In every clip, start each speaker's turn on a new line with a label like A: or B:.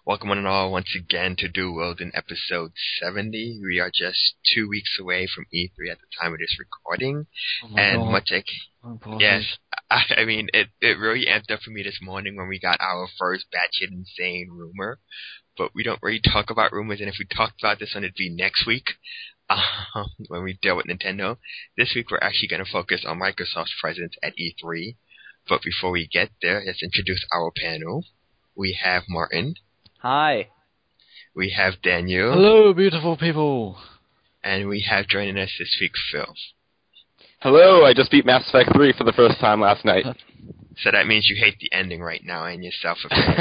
A: Welcome one and all once again to Do World in episode 70. We are just 2 weeks away from E3 at the time of this recording.
B: Oh my God.
A: Much like, yes, I mean, it really amped up for me this morning when we got our first batshit insane rumor. But we don't really talk about rumors, and if we talked about this one, it'd be next week when we deal with Nintendo. This week we're actually going to focus on Microsoft's presence at E3. But before we get there, let's introduce our panel. We have Martin.
C: Hi.
A: We have Daniel.
B: Hello, beautiful people.
A: And we have joining us this week, Phil.
D: Hello, I just beat Mass Effect 3 for the first time last night.
A: So that means you hate the ending right now and yourself.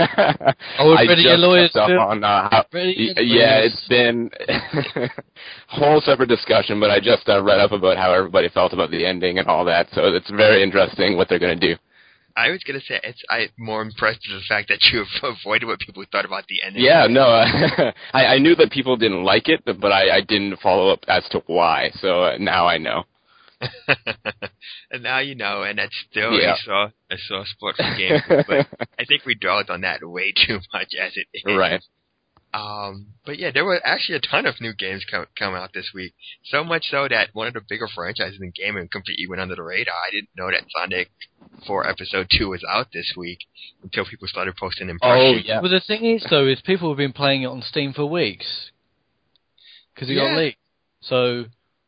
D: It's been a whole separate discussion, but I just read up about how everybody felt about the ending and all that, so it's very interesting what they're going to do.
A: I was going to say, I'm more impressed with the fact that you avoided what people thought about the ending.
D: Yeah, no, I knew that people didn't like it, but I didn't follow up as to why, so now I know.
A: And now you know, and that's still a soft spot for games, but I think we dwelled on that way too much as it is.
D: Right.
A: But yeah, there were actually a ton of new games come out this week. So much so that one of the bigger franchises in gaming completely went under the radar. I didn't know that Sonic 4 Episode 2 was out this week until people started posting impressions.
D: Oh, yeah.
B: Well, the thing is, though, is people have been playing it on Steam for weeks. Because it got leaked. So...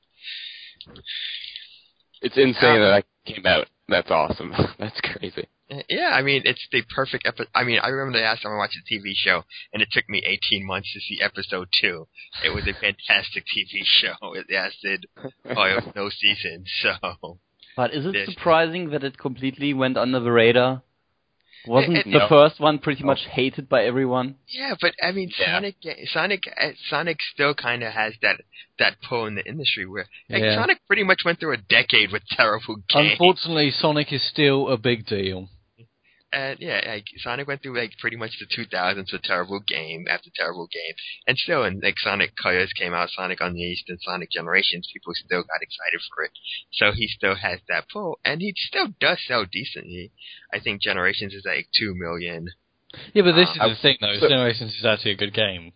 D: It's insane that came out. That's awesome. That's crazy.
A: Yeah, I mean, it's the perfect episode. I mean, I remember the last time I watched a TV show, and it took me 18 months to see episode 2. It was a fantastic TV show. It lasted no season, so...
C: But is it surprising that it completely went under the radar? Wasn't the first one pretty much hated by everyone?
A: Yeah, but I mean, Sonic still kind of has that pull in the industry where Sonic pretty much went through a decade with terrible games.
B: Unfortunately, Sonic is still a big deal.
A: And Sonic went through pretty much the 2000s with terrible game after terrible game, and still, and Sonic Colors came out, Sonic Unleashed, and Sonic Generations, people still got excited for it. So he still has that pull, and he still does sell decently. I think Generations is 2 million.
B: Yeah, but this is the thing, though. Generations is actually a good game.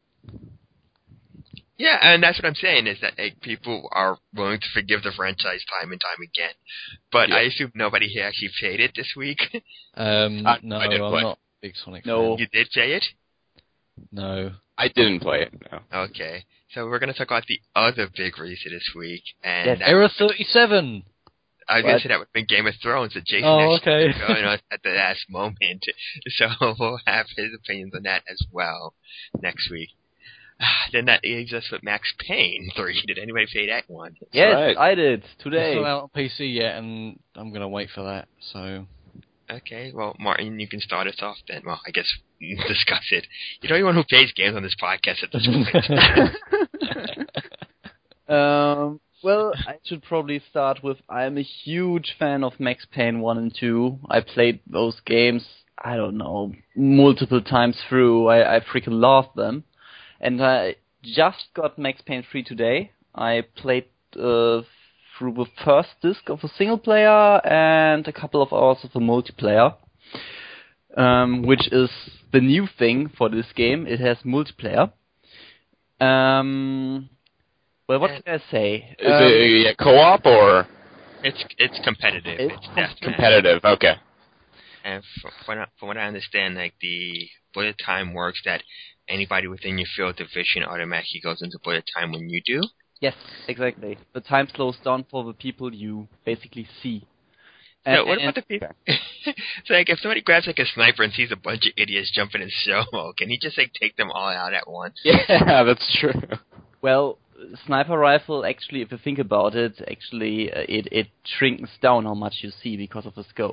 A: Yeah, and that's what I'm saying, is that people are willing to forgive the franchise time and time again. But I assume nobody here actually played it this week.
B: No, I'm not a big Sonic fan.
A: You did play it?
B: No.
D: I didn't play it, no.
A: Okay, so we're going to talk about the other big release of this week. And
B: Era 37!
A: I was going to say that would have been Game of Thrones, that Jason
B: actually
A: going on at the last moment. So we'll have his opinions on that as well next week. Then that leaves us with Max Payne 3. Did anybody play that one?
C: Yes, I did, today.
B: It's not out on PC yet, and I'm going to wait for that, so...
A: Okay, well, Martin, you can start us off then. Well, I guess discuss it. You're the only one who plays games on this podcast at this point.
C: Well, I should probably start with, I'm a huge fan of Max Payne 1 and 2. I played those games, I don't know, multiple times through. I freaking love them. And I just got Max Payne 3 today. I played through the first disc of a single player and a couple of hours of a multiplayer, which is the new thing for this game. It has multiplayer. Well, what can I say?
D: Is it co-op or?
A: It's competitive. It's
D: competitive. Okay.
A: And from what I understand, the bullet time works that anybody within your field of vision automatically goes into bullet time when you do?
C: Yes, exactly. The time slows down for the people you basically see.
A: So what about the people? So if somebody grabs a sniper and sees a bunch of idiots jumping in slow-mo, can he just take them all out at once?
D: Yeah, that's true.
C: Well, sniper rifle, actually, if you think about it, it shrinks down how much you see because of the scope.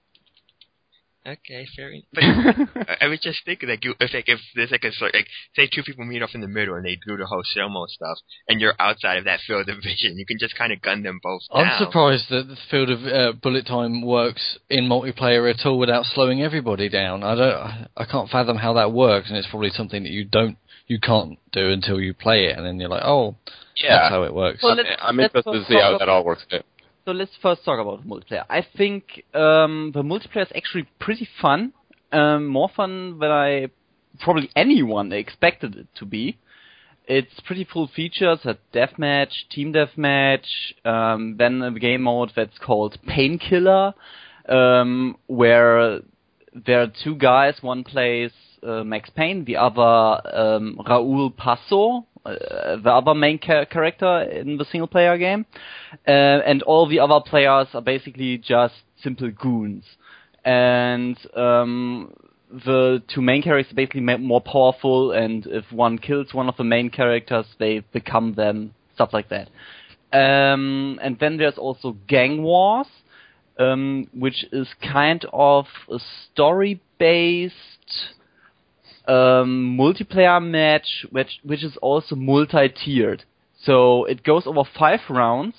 A: Okay, fair enough. But I was just thinking, if there's say two people meet up in the middle and they do the whole slow-mo stuff, and you're outside of that field of vision, you can just kind of gun them both down.
B: I'm surprised that the field of bullet time works in multiplayer at all without slowing everybody down. I can't fathom how that works, and it's probably something that you can't do until you play it, and then you're like, that's how it works.
D: Well, I'm interested to see how that all works too.
C: So let's first talk about multiplayer. I think the multiplayer is actually pretty fun, more fun than I probably anyone expected it to be. It's pretty full features, a deathmatch, team deathmatch, then a game mode that's called Painkiller, where there are two guys, one plays Max Payne, the other Raúl Paso, the other main character in the single-player game, and all the other players are basically just simple goons. And the two main characters are basically more powerful, and if one kills one of the main characters, they become them, stuff like that. And then there's also Gang Wars, which is kind of a story-based multiplayer match, which is also multi-tiered. So it goes over 5 rounds.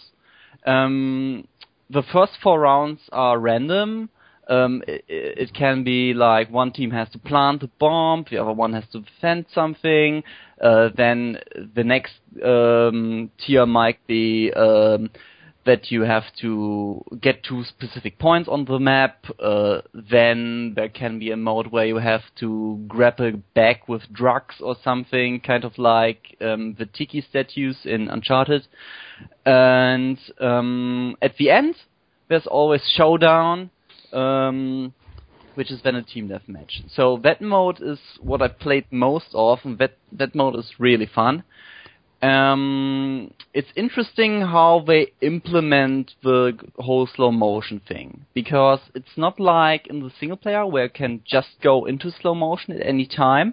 C: The first 4 rounds are random. It can be like one team has to plant a bomb, the other one has to defend something. Then the next tier might be that you have to get to specific points on the map. Then there can be a mode where you have to grab a bag with drugs or something, kind of like the Tiki statues in Uncharted. And at the end, there's always Showdown, which is then a team deathmatch. So that mode is what I played most of, and that mode is really fun. It's interesting how they implement the whole slow motion thing, because it's not like in the single player where it can just go into slow motion at any time.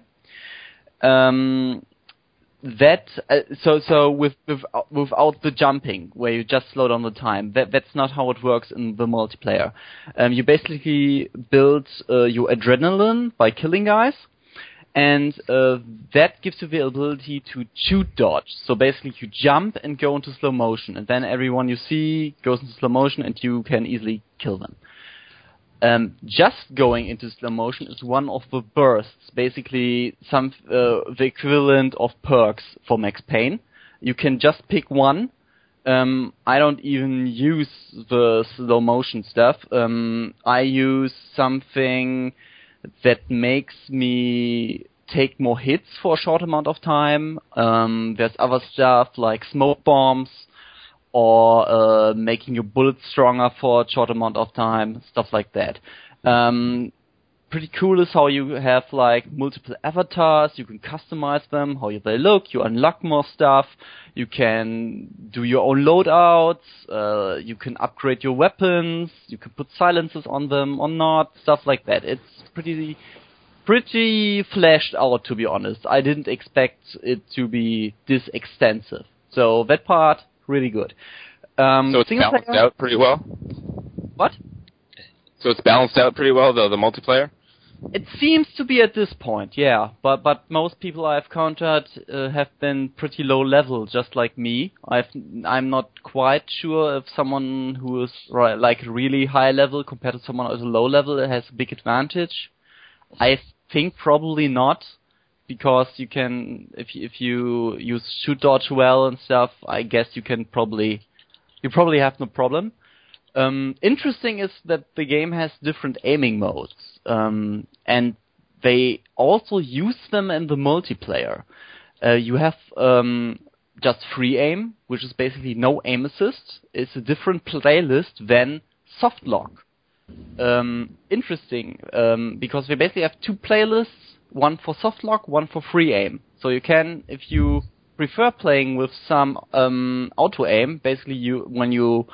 C: Without the jumping, where you just slow down the time, that's not how it works in the multiplayer. You basically build your adrenaline by killing guys, and that gives you the ability to shoot dodge. So basically you jump and go into slow motion, and then everyone you see goes into slow motion and you can easily kill them. Just going into slow motion is one of the bursts, basically the equivalent of perks for Max Payne. You can just pick one. I don't even use the slow motion stuff. I use something that makes me take more hits for a short amount of time. There's other stuff like smoke bombs, or making your bullets stronger for a short amount of time, stuff like that. Pretty cool is how you have like multiple avatars, you can customize them, how they look, you unlock more stuff, you can do your own loadouts, you can upgrade your weapons, you can put silencers on them or not, stuff like that. It's pretty fleshed out, to be honest. I didn't expect it to be this extensive. So that part, really good.
D: So it's balanced out pretty well?
C: What?
D: So it's balanced out pretty well, the multiplayer?
C: It seems to be at this point, yeah. But most people I've encountered have been pretty low level, just like me. I'm not quite sure if someone who is like really high level compared to someone who's low level has a big advantage. I think probably not, because you can, if you use shoot dodge well and stuff, I guess you probably have no problem. Interesting is that the game has different aiming modes, and they also use them in the multiplayer. You have just free aim, which is basically no aim assist. It's a different playlist than softlock. Interesting, because we basically have 2 playlists, one for softlock, one for free aim. So you can, if you prefer playing with some auto aim, basically when you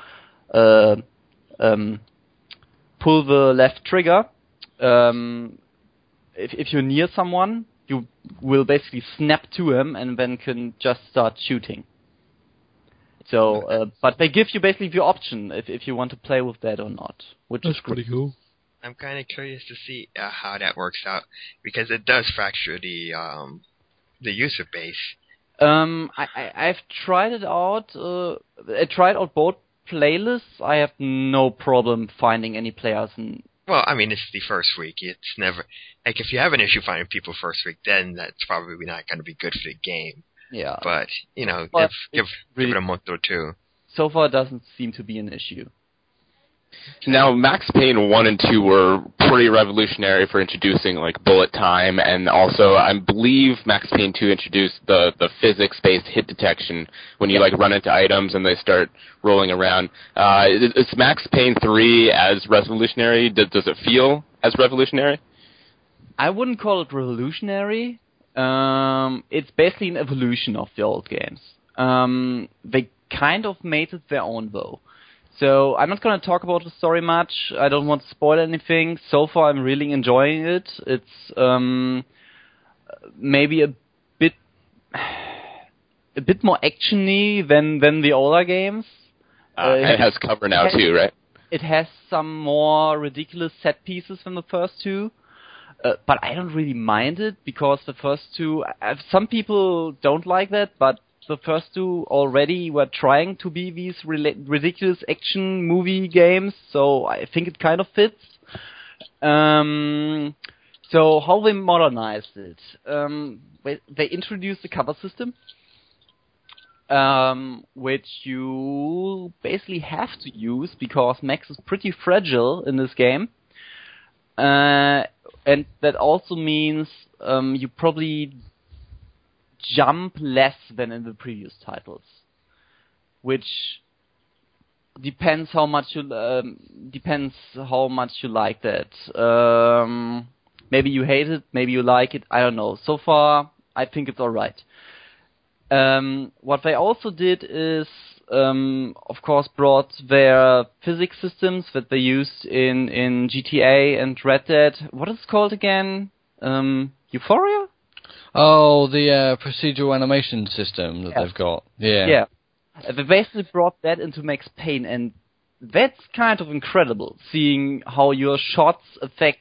C: pull the left trigger, if you're near someone, you will basically snap to him and then can just start shooting. So, but they give you basically the option if you want to play with that or not, which is
B: pretty cool.
A: I'm kind of curious to see how that works out, because it does fracture the user base.
C: I've tried it out. I tried out both playlists. I have no problem finding any players.
A: Well, I mean, it's the first week. It's never like if you have an issue finding people first week, then that's probably not going to be good for the game.
C: Yeah.
A: But give it a month or two.
C: So far, it doesn't seem to be an issue.
D: Now, Max Payne 1 and 2 were pretty revolutionary for introducing, like, bullet time, and also, I believe Max Payne 2 introduced the physics-based hit detection when you, like, run into items and they start rolling around. Is Max Payne 3 as revolutionary? Does it feel as revolutionary?
C: I wouldn't call it revolutionary. It's basically an evolution of the old games. They kind of made it their own, though. So I'm not going to talk about the story much. I don't want to spoil anything. So far, I'm really enjoying it. It's maybe a bit more actiony than the older games.
D: It has cover now too, right?
C: It has some more ridiculous set pieces than the first two. But I don't really mind it, because the first two... some people don't like that, but the first two already were trying to be these ridiculous action movie games, so I think it kind of fits. So how they modernized it? They introduced the cover system, which you basically have to use, because Max is pretty fragile in this game. And that also means you probably jump less than in the previous titles, which depends how much you like that. Maybe you hate it, maybe you like it. I don't know. So far, I think it's all right. What they also did is, of course, brought their physics systems that they used in GTA and Red Dead. What is it called again? Euphoria?
B: Oh, the procedural animation system that they've got. Yeah.
C: Yeah. They basically brought that into Max Payne, and that's kind of incredible, seeing how your shots affect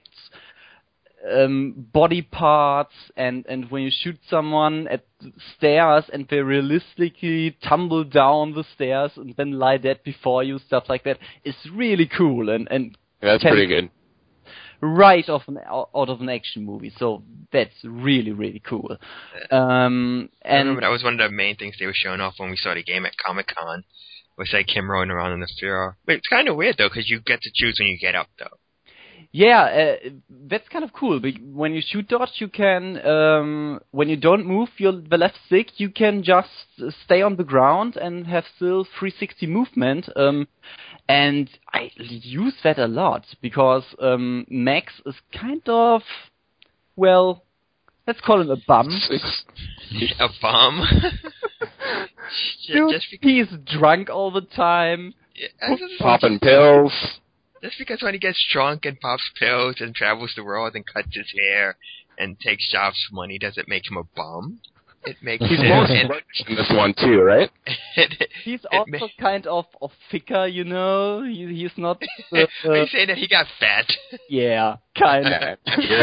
C: body parts, and when you shoot someone at stairs and they realistically tumble down the stairs and then lie dead before you, stuff like that. It's really cool, and
D: that's pretty good.
C: Right out of an action movie, so that's really, really cool. And
A: I remember that was one of the main things they were showing off when we saw the game at Comic-Con, was like him rolling around on the floor. But it's kind of weird, though, because you get to choose when you get up, though.
C: Yeah, that's kind of cool. When you shoot dodge, you can, when you don't move the left stick, you can just stay on the ground and have still 360 movement. And I use that a lot, because Max is kind of, well, let's call him a bum.
A: A bum?
C: Dude, he's drunk all the time.
A: Yeah,
D: popping pills.
A: Just because when he gets drunk and pops pills and travels the world and cuts his hair and takes jobs for money doesn't make him a bum. It makes
D: he's more in this one too, right?
C: He's also kind of thicker, you know. He's not.
A: Are you saying that he got fat?
C: Yeah, kind of.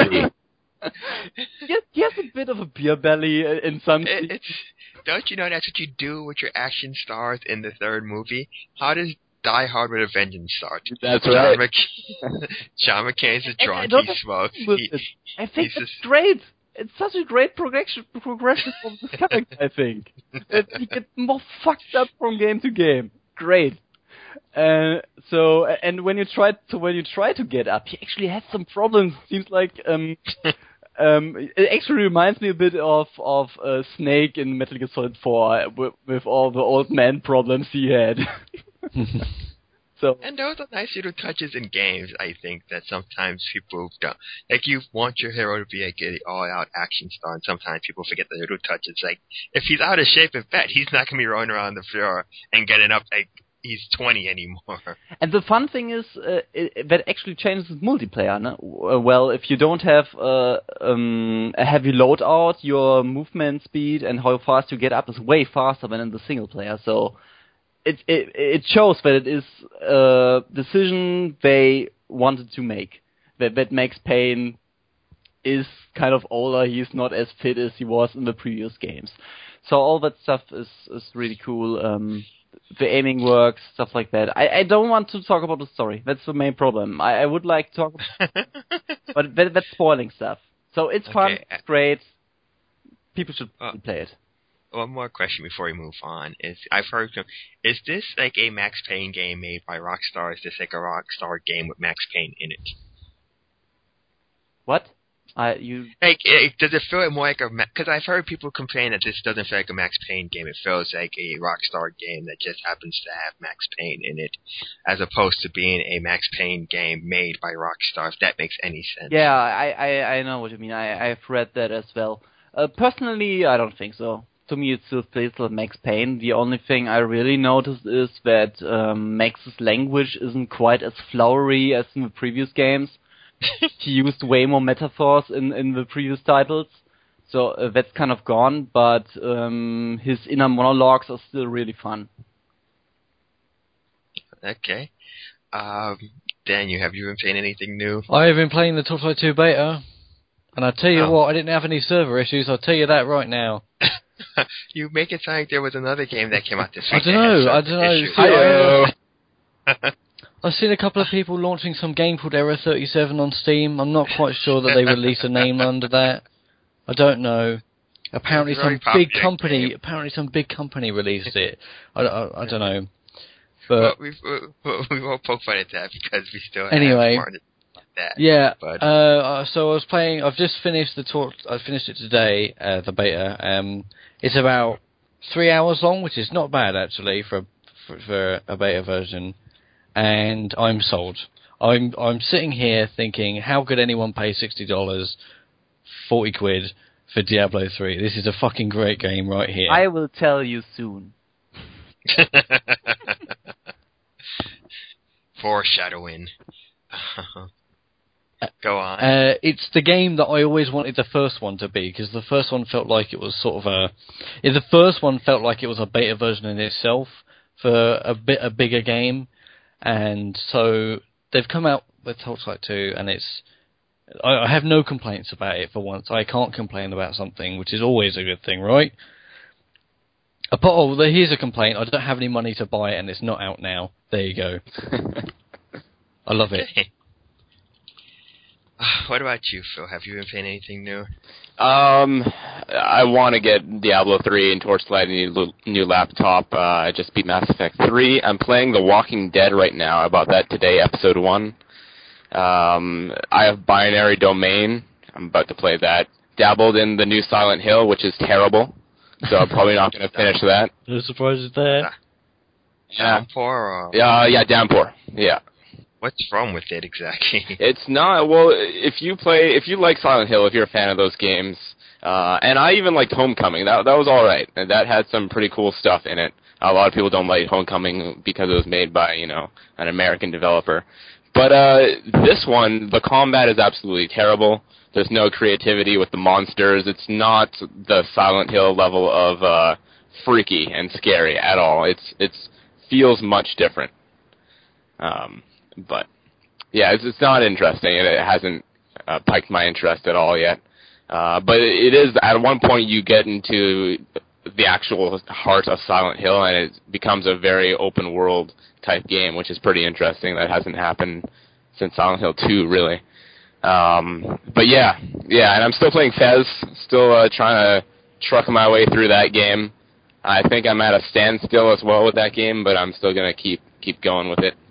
C: He has a bit of a beer belly in some.
A: Don't you know that's what you do with your action stars in the third movie? How does Die Hard with a Vengeance start?
D: That's right.
A: John McCain's a drunk. He smokes.
C: I think it's great. It's such a great progression of this character, I think. He gets more fucked up from game to game. Great. So, and when you try to get up, he actually has some problems. Seems like it actually reminds me a bit of Snake in Metal Gear Solid 4 with all the old man problems he had. So,
A: and those are nice little touches in games, I think, that sometimes people don't. Like, you want your hero to be like an all-out action star, and sometimes people forget the little touches. Like, if he's out of shape and fat, he's not going to be rolling around the floor and getting up like he's 20 anymore.
C: And the fun thing is, that actually changes multiplayer. No? Well, if you don't have a heavy loadout, your movement speed and how fast you get up is way faster than in the single player, so it shows that it is a decision they wanted to make. That Max Payne is kind of older. He's not as fit as he was in the previous games. So all that stuff is really cool. The aiming works, stuff like that. I don't want to talk about the story. That's the main problem. I would like to talk about but that's spoiling stuff. So it's fun, it's great. People should play it.
A: one more question before we move on. Is this like a Max Payne game made by Rockstar? Is this like a Rockstar game with Max Payne in it?
C: What?
A: Does it feel more like a? Because I've heard people complain that this doesn't feel like a Max Payne game. It feels like a Rockstar game that just happens to have Max Payne in it, as opposed to being a Max Payne game made by Rockstar. If that makes any sense.
C: Yeah, I know what you mean. I've read that as well. Personally, I don't think so. To me, it still feels like Max Payne. The only thing I really noticed is that Max's language isn't quite as flowery as in the previous games. He used way more metaphors in the previous titles, so that's kind of gone, but his inner monologues are still really fun.
A: Okay. Daniel, have you been playing anything new?
B: I have been playing the Torchlight 2 beta, and I tell you what, I didn't have any server issues, I'll tell you that right now.
A: You make it sound like there was another game that came out this week.
B: I don't know. I've seen a couple of people launching some game called Error 37 on Steam. I'm not quite sure that they released a name under that. I don't know. Apparently some big company released it. I don't know. But
A: we won't poke fun at that because we still have
B: anyway.
A: That.
B: Yeah.
A: But
B: so I was playing. I've just finished I finished it today. The beta. It's about 3 hours long, which is not bad actually for a beta version. And I'm sold. I'm sitting here thinking, how could anyone pay $60, 40 quid for Diablo 3? This is a fucking great game right here.
C: I will tell you soon.
A: Foreshadowing. Go on.
B: It's the game that I always wanted the first one to be, because the first one felt like it was sort of the first one felt like it was a beta version in itself for a bigger game. And so they've come out with Torchlight 2, and I have no complaints about it for once. I can't complain about something, which is always a good thing, right? Here's a complaint. I don't have any money to buy it, and it's not out now. There you go. I love it.
A: What about you, Phil? Have you been playing anything new?
D: I want to get Diablo 3 and Torchlight a new laptop. I just beat Mass Effect 3. I'm playing The Walking Dead right now. I bought that today, episode 1. I have Binary Domain. I'm about to play that. Dabbled in the new Silent Hill, which is terrible. So I'm probably not going to finish that.
B: No surprises there.
A: Downpour?
D: Yeah, Downpour. Yeah.
A: What's wrong with it exactly?
D: It's not, well, if you like Silent Hill, if you're a fan of those games, and I even liked Homecoming, that was alright, and that had some pretty cool stuff in it. A lot of people don't like Homecoming because it was made by, an American developer. But this one, the combat is absolutely terrible. There's no creativity with the monsters. It's not the Silent Hill level of freaky and scary at all. It feels much different. But yeah, it's not interesting, and it hasn't piqued my interest at all yet. But it is, at one point you get into the actual heart of Silent Hill, and it becomes a very open world type game, which is pretty interesting. That hasn't happened since Silent Hill 2, really. But yeah, and I'm still playing Fez, still trying to truck my way through that game. I think I'm at a standstill as well with that game, but I'm still gonna keep going with it.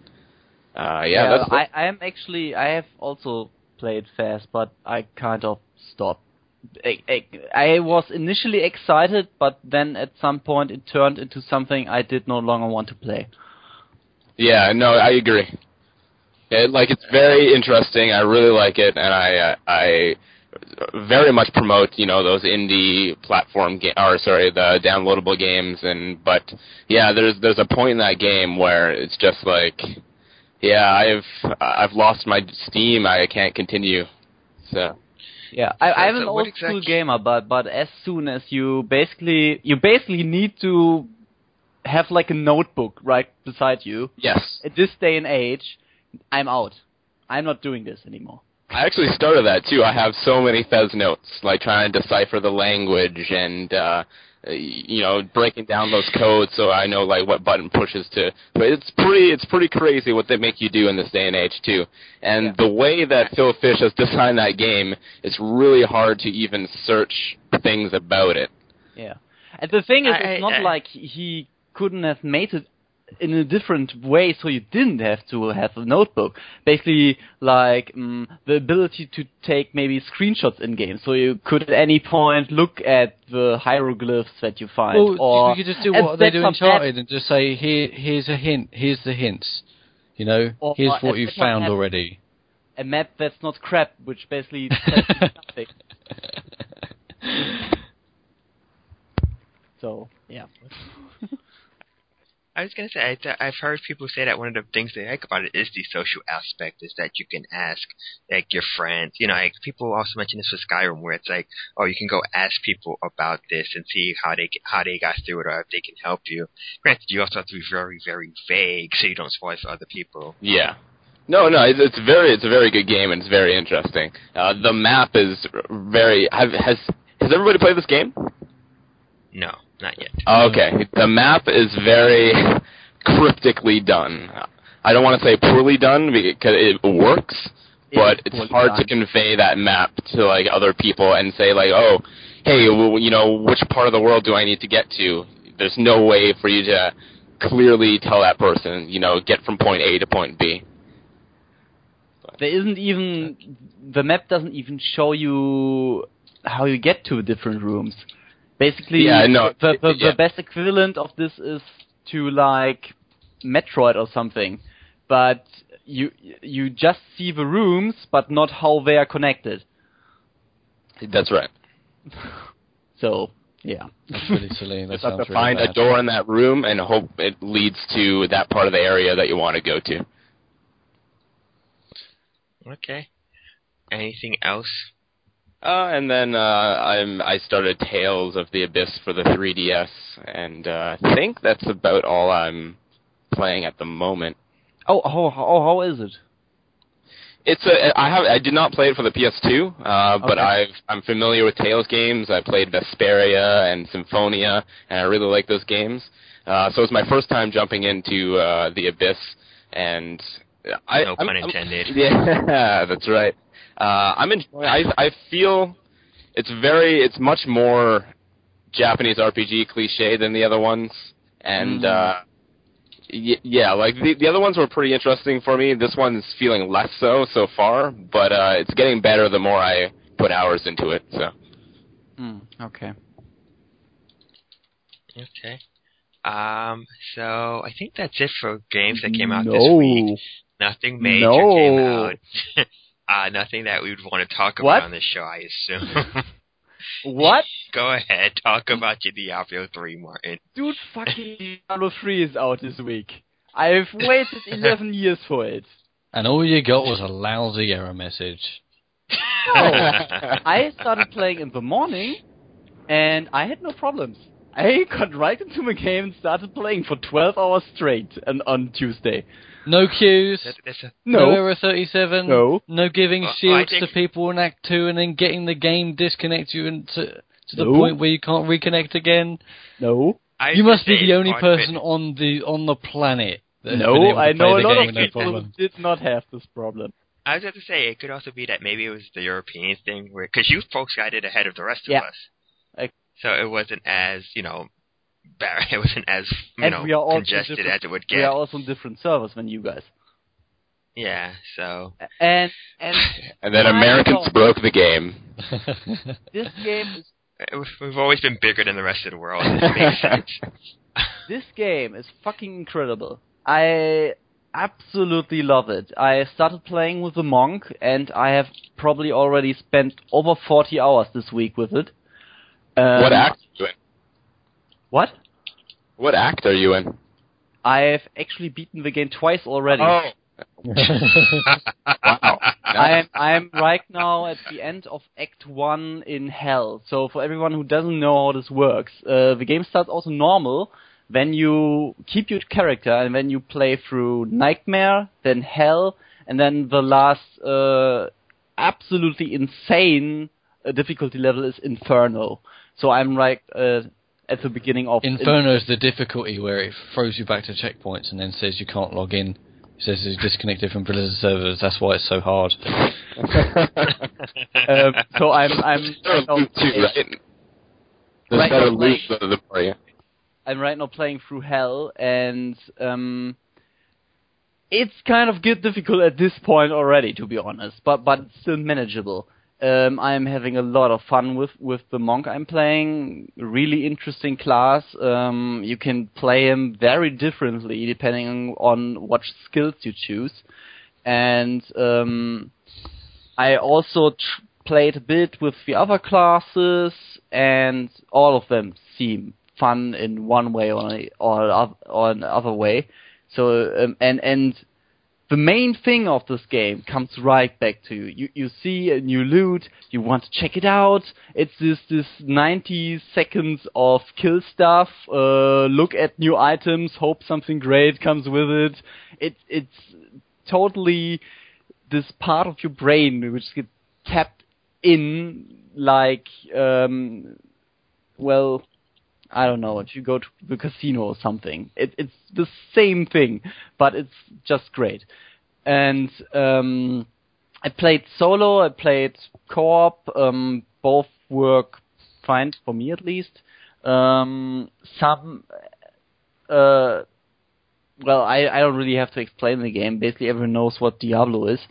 C: I have also played Fez, but I kind of stopped. I was initially excited, but then at some point it turned into something I did no longer want to play.
D: Yeah, no, I agree. It's very interesting. I really like it, and I very much promote, those indie platform the downloadable games. But yeah, there's a point in that game where it's just like, yeah, I've lost my steam. I can't continue. So
C: yeah, I'm an old school gamer, but as soon as you basically need to have like a notebook right beside you.
D: Yes.
C: At this day and age, I'm out. I'm not doing this anymore.
D: I actually started that too. I have so many Fez notes, like trying to decipher the language and breaking down those codes so I know like what button pushes to. But it's pretty crazy what they make you do in this day and age too. And the way that Phil Fish has designed that game, it's really hard to even search things about it.
C: Yeah. And the thing is, it's not like he couldn't have made it in a different way, so you didn't have to have a notebook. Basically, like the ability to take maybe screenshots in game, so you could at any point look at the hieroglyphs that you find.
B: Well,
C: or
B: you could just do what they do in Uncharted and just say, here's a hint, here's the hints. You know, here's what you've found already.
C: A map that's not crap, which basically tells you nothing. So, yeah.
A: I was going to say, I've heard people say that one of the things they like about it is the social aspect, is that you can ask, like, your friends. You know, like, people also mention this with Skyrim, where it's like, oh, you can go ask people about this and see how they got through it, or if they can help you. Granted, you also have to be very, very vague, so you don't spoil it for other people.
D: Yeah. No, it's a very good game, and it's very interesting. The map is very... Has everybody played this game?
A: No, not yet.
D: Okay. The map is very cryptically done. I don't want to say poorly done, because it works, but it's hard to convey that map to, like, other people and say, like, oh, hey, well, you know, which part of the world do I need to get to? There's no way for you to clearly tell that person, you know, get from point A to point B.
C: There isn't even... The map doesn't even show you how you get to different rooms. Basically, the best equivalent of this is to, like, Metroid or something. But you just see the rooms, but not how they are connected.
D: That's right.
C: So, yeah.
B: That's really silly. That
D: you have to
B: really
D: find
B: bad.
D: a door in that room and hope it leads to that part of the area that you want to go to.
A: Okay. Anything else?
D: And then I started Tales of the Abyss for the 3DS, and I think that's about all I'm playing at the moment.
C: Oh, how is it?
D: I did not play it for the PS2, but I'm familiar with Tales games. I played Vesperia and Symphonia, and I really like those games. So it's my first time jumping into the Abyss, and
A: no pun intended.
D: Yeah, that's right. I'm enjoying. I feel it's much more Japanese RPG cliche than the other ones, and yeah, like the other ones were pretty interesting for me. This one's feeling less so far, but it's getting better the more I put hours into it. So.
C: Okay.
A: Okay. So I think that's it for games that came out this week. Nothing major came out. Nothing that we would want to talk about on this show, I assume.
C: What?
A: Go ahead, talk about your Diablo 3, Martin.
C: Dude, fucking Diablo 3 is out this week. I've waited 11 years for it.
B: And all you got was a lousy error message.
C: No. I started playing in the morning, and I had no problems. I got right into the game and started playing for 12 hours straight on Tuesday.
B: No queues. No error 37.
C: No
B: giving shields to people in Act 2 and then getting the game disconnect you to the point where you can't reconnect again.
C: No.
B: You must be the only person on the planet that has been able to
C: I know
B: play
C: a
B: the
C: lot
B: game
C: of
B: with no
C: people
B: problem.
C: who did not have this problem.
A: I was about to say, it could also be that maybe it was the European thing, where because you folks got it ahead of the rest of us. So it wasn't as, it wasn't as, congested as it would get.
C: We are also on different servers than you guys.
A: Yeah, so...
C: And
D: then Americans broke the game.
C: This game is...
A: We've always been bigger than the rest of the world. It makes sense.
C: This game is fucking incredible. I absolutely love it. I started playing with the monk, and I have probably already spent over 40 hours this week with it.
D: What act are you in?
C: What?
D: What act are you in?
C: I've actually beaten the game twice already.
D: Oh. Wow.
C: I'm right now at the end of Act 1 in Hell. So for everyone who doesn't know how this works, the game starts also normal, then you keep your character, and then you play through Nightmare, then Hell, and then the last absolutely insane difficulty level is Inferno. So I'm right at the beginning of...
B: Inferno is the difficulty where it throws you back to checkpoints and then says you can't log in. It says it's disconnected from Blizzard servers. That's why it's so hard.
C: So I'm right
D: better
C: now
D: loot the party.
C: I'm right now playing through Hell, and it's kind of difficult at this point already, to be honest, but it's still manageable. I'm having a lot of fun with the monk I'm playing. Really interesting class. You can play him very differently depending on what skills you choose. And I also played a bit with the other classes, and all of them seem fun in one way or another way. So and the main thing of this game comes right back to you. You see a new loot, you want to check it out. It's this 90 seconds of kill stuff, look at new items, hope something great comes with it. It's totally this part of your brain which gets tapped in like, well, I don't know, if you go to the casino or something. It's the same thing, but it's just great. And I played solo, I played co-op, both work fine, for me at least. Well, I don't really have to explain the game. Basically, everyone knows what Diablo is.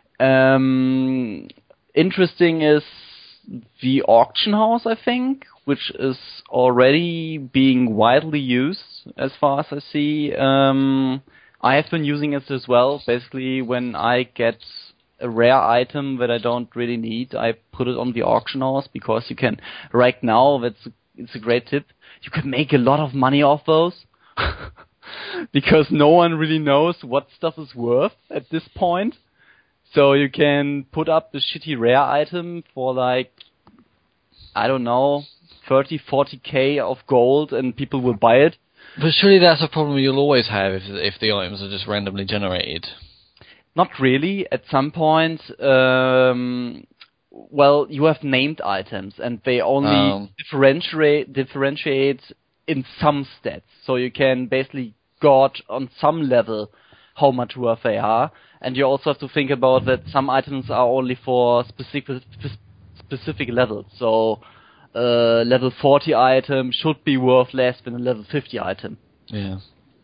C: Interesting is the auction house, I think, which is already being widely used, as far as I see. I have been using it as well. Basically, when I get a rare item that I don't really need, I put it on the auction house, because you can, right now, it's a great tip, you can make a lot of money off those. Because no one really knows what stuff is worth at this point. So you can put up the shitty rare item for like, I don't know, 30, 40k of gold, and people will buy it.
B: But surely that's a problem you'll always have if the items are just randomly generated.
C: Not really. At some point, well, you have named items, and they only differentiate in some stats. So you can basically gauge on some level how much worth they are. And you also have to think about that some items are only for specific levels. So level 40 item should be worth less than a level 50 item.
B: Yeah.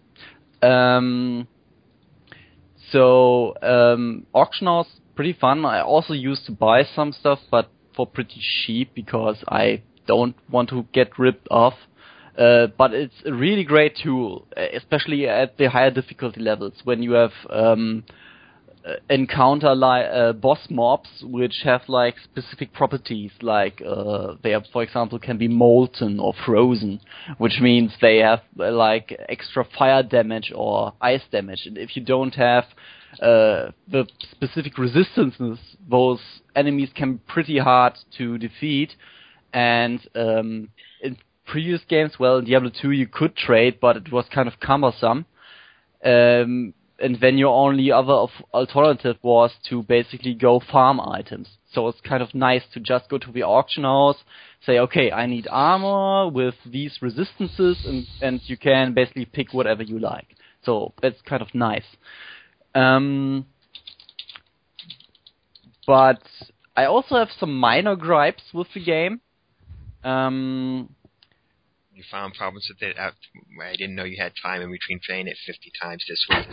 C: Auction house, pretty fun. I also used to buy some stuff, but for pretty cheap, because I don't want to get ripped off. But it's a really great tool, especially at the higher difficulty levels, when you have encounter like boss mobs which have like specific properties, like they are, for example, can be molten or frozen, which means they have like extra fire damage or ice damage. And if you don't have the specific resistances, those enemies can be pretty hard to defeat. And in previous games, well, in Diablo 2 you could trade, but it was kind of cumbersome. And then your only other alternative was to basically go farm items. So it's kind of nice to just go to the auction house, say, okay, I need armor with these resistances, and you can basically pick whatever you like. So that's kind of nice. But I also have some minor gripes with the game.
A: You found problems with it? I didn't know you had time in between playing it 50 times this week.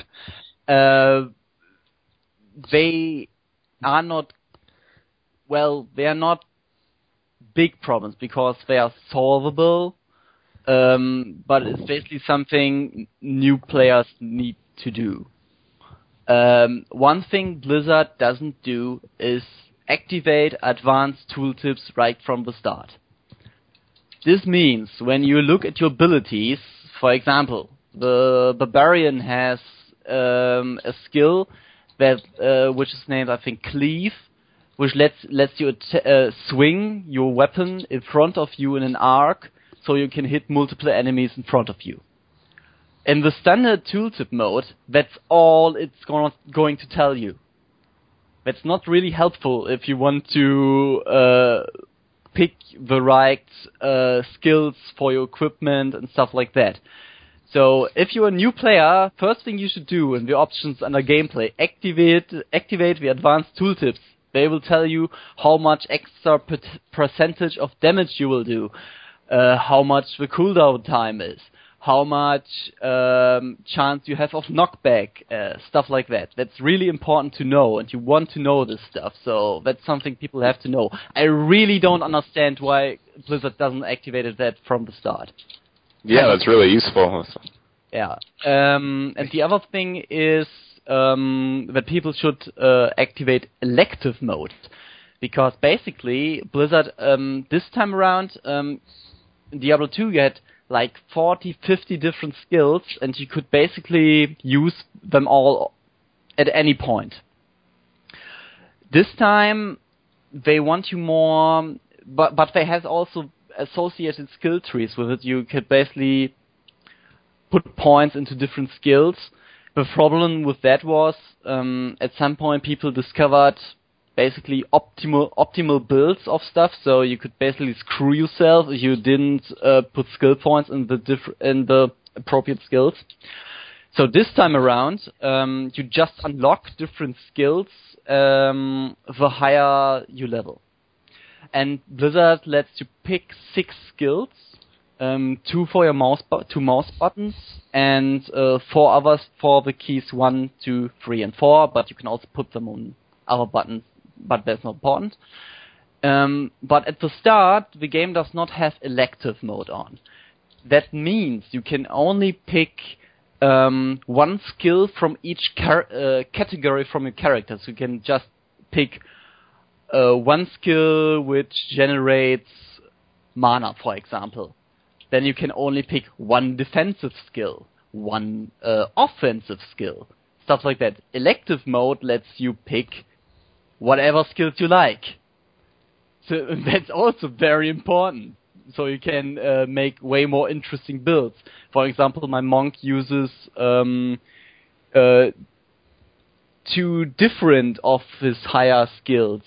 C: They are not, well, they are not big problems, because they are solvable, but it's basically something new players need to do. One thing Blizzard doesn't do is activate advanced tooltips right from the start. This means when you look at your abilities, for example, the Barbarian has a skill that which is named, I think, Cleave, which lets you swing your weapon in front of you in an arc, so you can hit multiple enemies in front of you. In the standard tooltip mode, that's all it's going to tell you. That's not really helpful if you want to pick the right skills for your equipment and stuff like that. So if you're a new player, first thing you should do in the options under gameplay, activate the advanced tooltips. They will tell you how much extra percentage of damage you will do. how much the cooldown time is, how much chance you have of knockback, stuff like that. That's really important to know, and you want to know this stuff, so that's something people have to know. I really don't understand why Blizzard doesn't activate that from the start.
D: Yeah, that's really useful.
C: Yeah. And the other thing is that people should activate elective mode. Because basically, Blizzard, this time around, in Diablo 2, you had like 40, 50 different skills, and you could basically use them all at any point. This time, they want you more, but they have also associated skill trees with it. You could basically put points into different skills. The problem with that was, at some point, people discovered basically optimal builds of stuff, so you could basically screw yourself if you didn't put skill points in the appropriate skills. So this time around, you just unlock different skills the higher you level. And Blizzard lets you pick 6 skills, 2 for your two mouse buttons, and 4 others for the keys 1, 2, 3, and 4. But you can also put them on other buttons, but that's not important. But at the start, the game does not have elective mode on. That means you can only pick 1 skill from each category from your character. So you can just pick 1 skill which generates mana, for example. Then you can only pick 1 defensive skill, 1 offensive skill, stuff like that. Elective mode lets you pick whatever skills you like. So that's also very important. So you can make way more interesting builds. For example, my monk uses 2 different of his higher skills.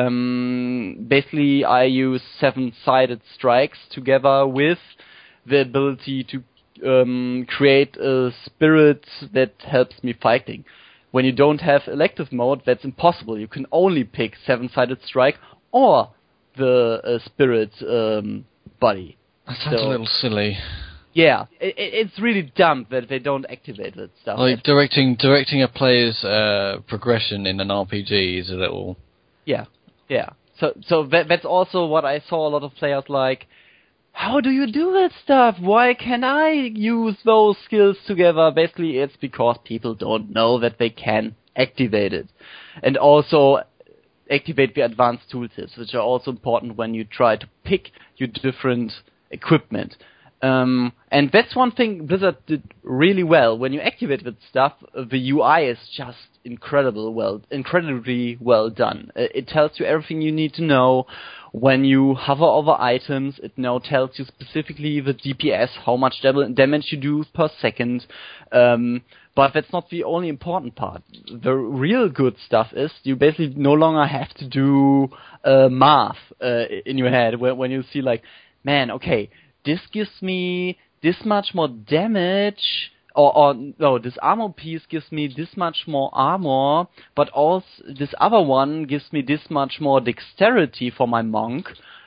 C: Basically, I use 7-sided strikes together with the ability to create a spirit that helps me fighting. When you don't have elective mode, that's impossible. You can only pick 7-sided strike or the spirit body.
B: That sounds a little silly.
C: Yeah, it's really dumb that they don't activate that stuff.
B: Like directing a player's progression in an RPG is a little...
C: Yeah. So that's also what I saw a lot of players like, how do you do that stuff? Why can I use those skills together? Basically, it's because people don't know that they can activate it. And also activate the advanced tooltips, which are also important when you try to pick your different equipment. And that's one thing Blizzard did really well. When you activate that stuff, the UI is just incredibly well done. It tells you everything you need to know. When you hover over items, it now tells you specifically the DPS, how much damage you do per second. But that's not the only important part. The real good stuff is you basically no longer have to do math in your head when you see like, man, okay, this gives me this much more damage, or no, this armor piece gives me this much more armor, but also this other one gives me this much more dexterity for my monk.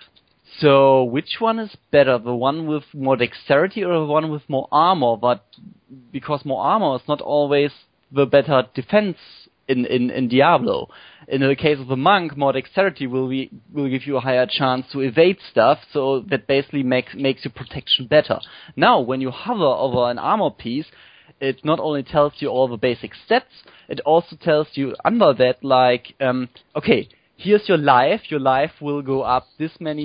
C: So which one is better, the one with more dexterity or the one with more armor? But because more armor is not always the better defense in Diablo. In the case of the monk, more dexterity will give you a higher chance to evade stuff, so that basically makes your protection better. Now, when you hover over an armor piece, it not only tells you all the basic stats, it also tells you under that, like, okay, here's your life. Your life will go up this many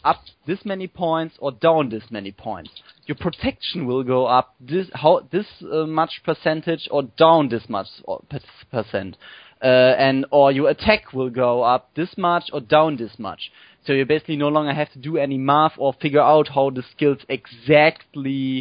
C: points or down this many points. Your protection will go up this much percentage or down this much percent. Or your attack will go up this much or down this much. So you basically no longer have to do any math or figure out how the skills exactly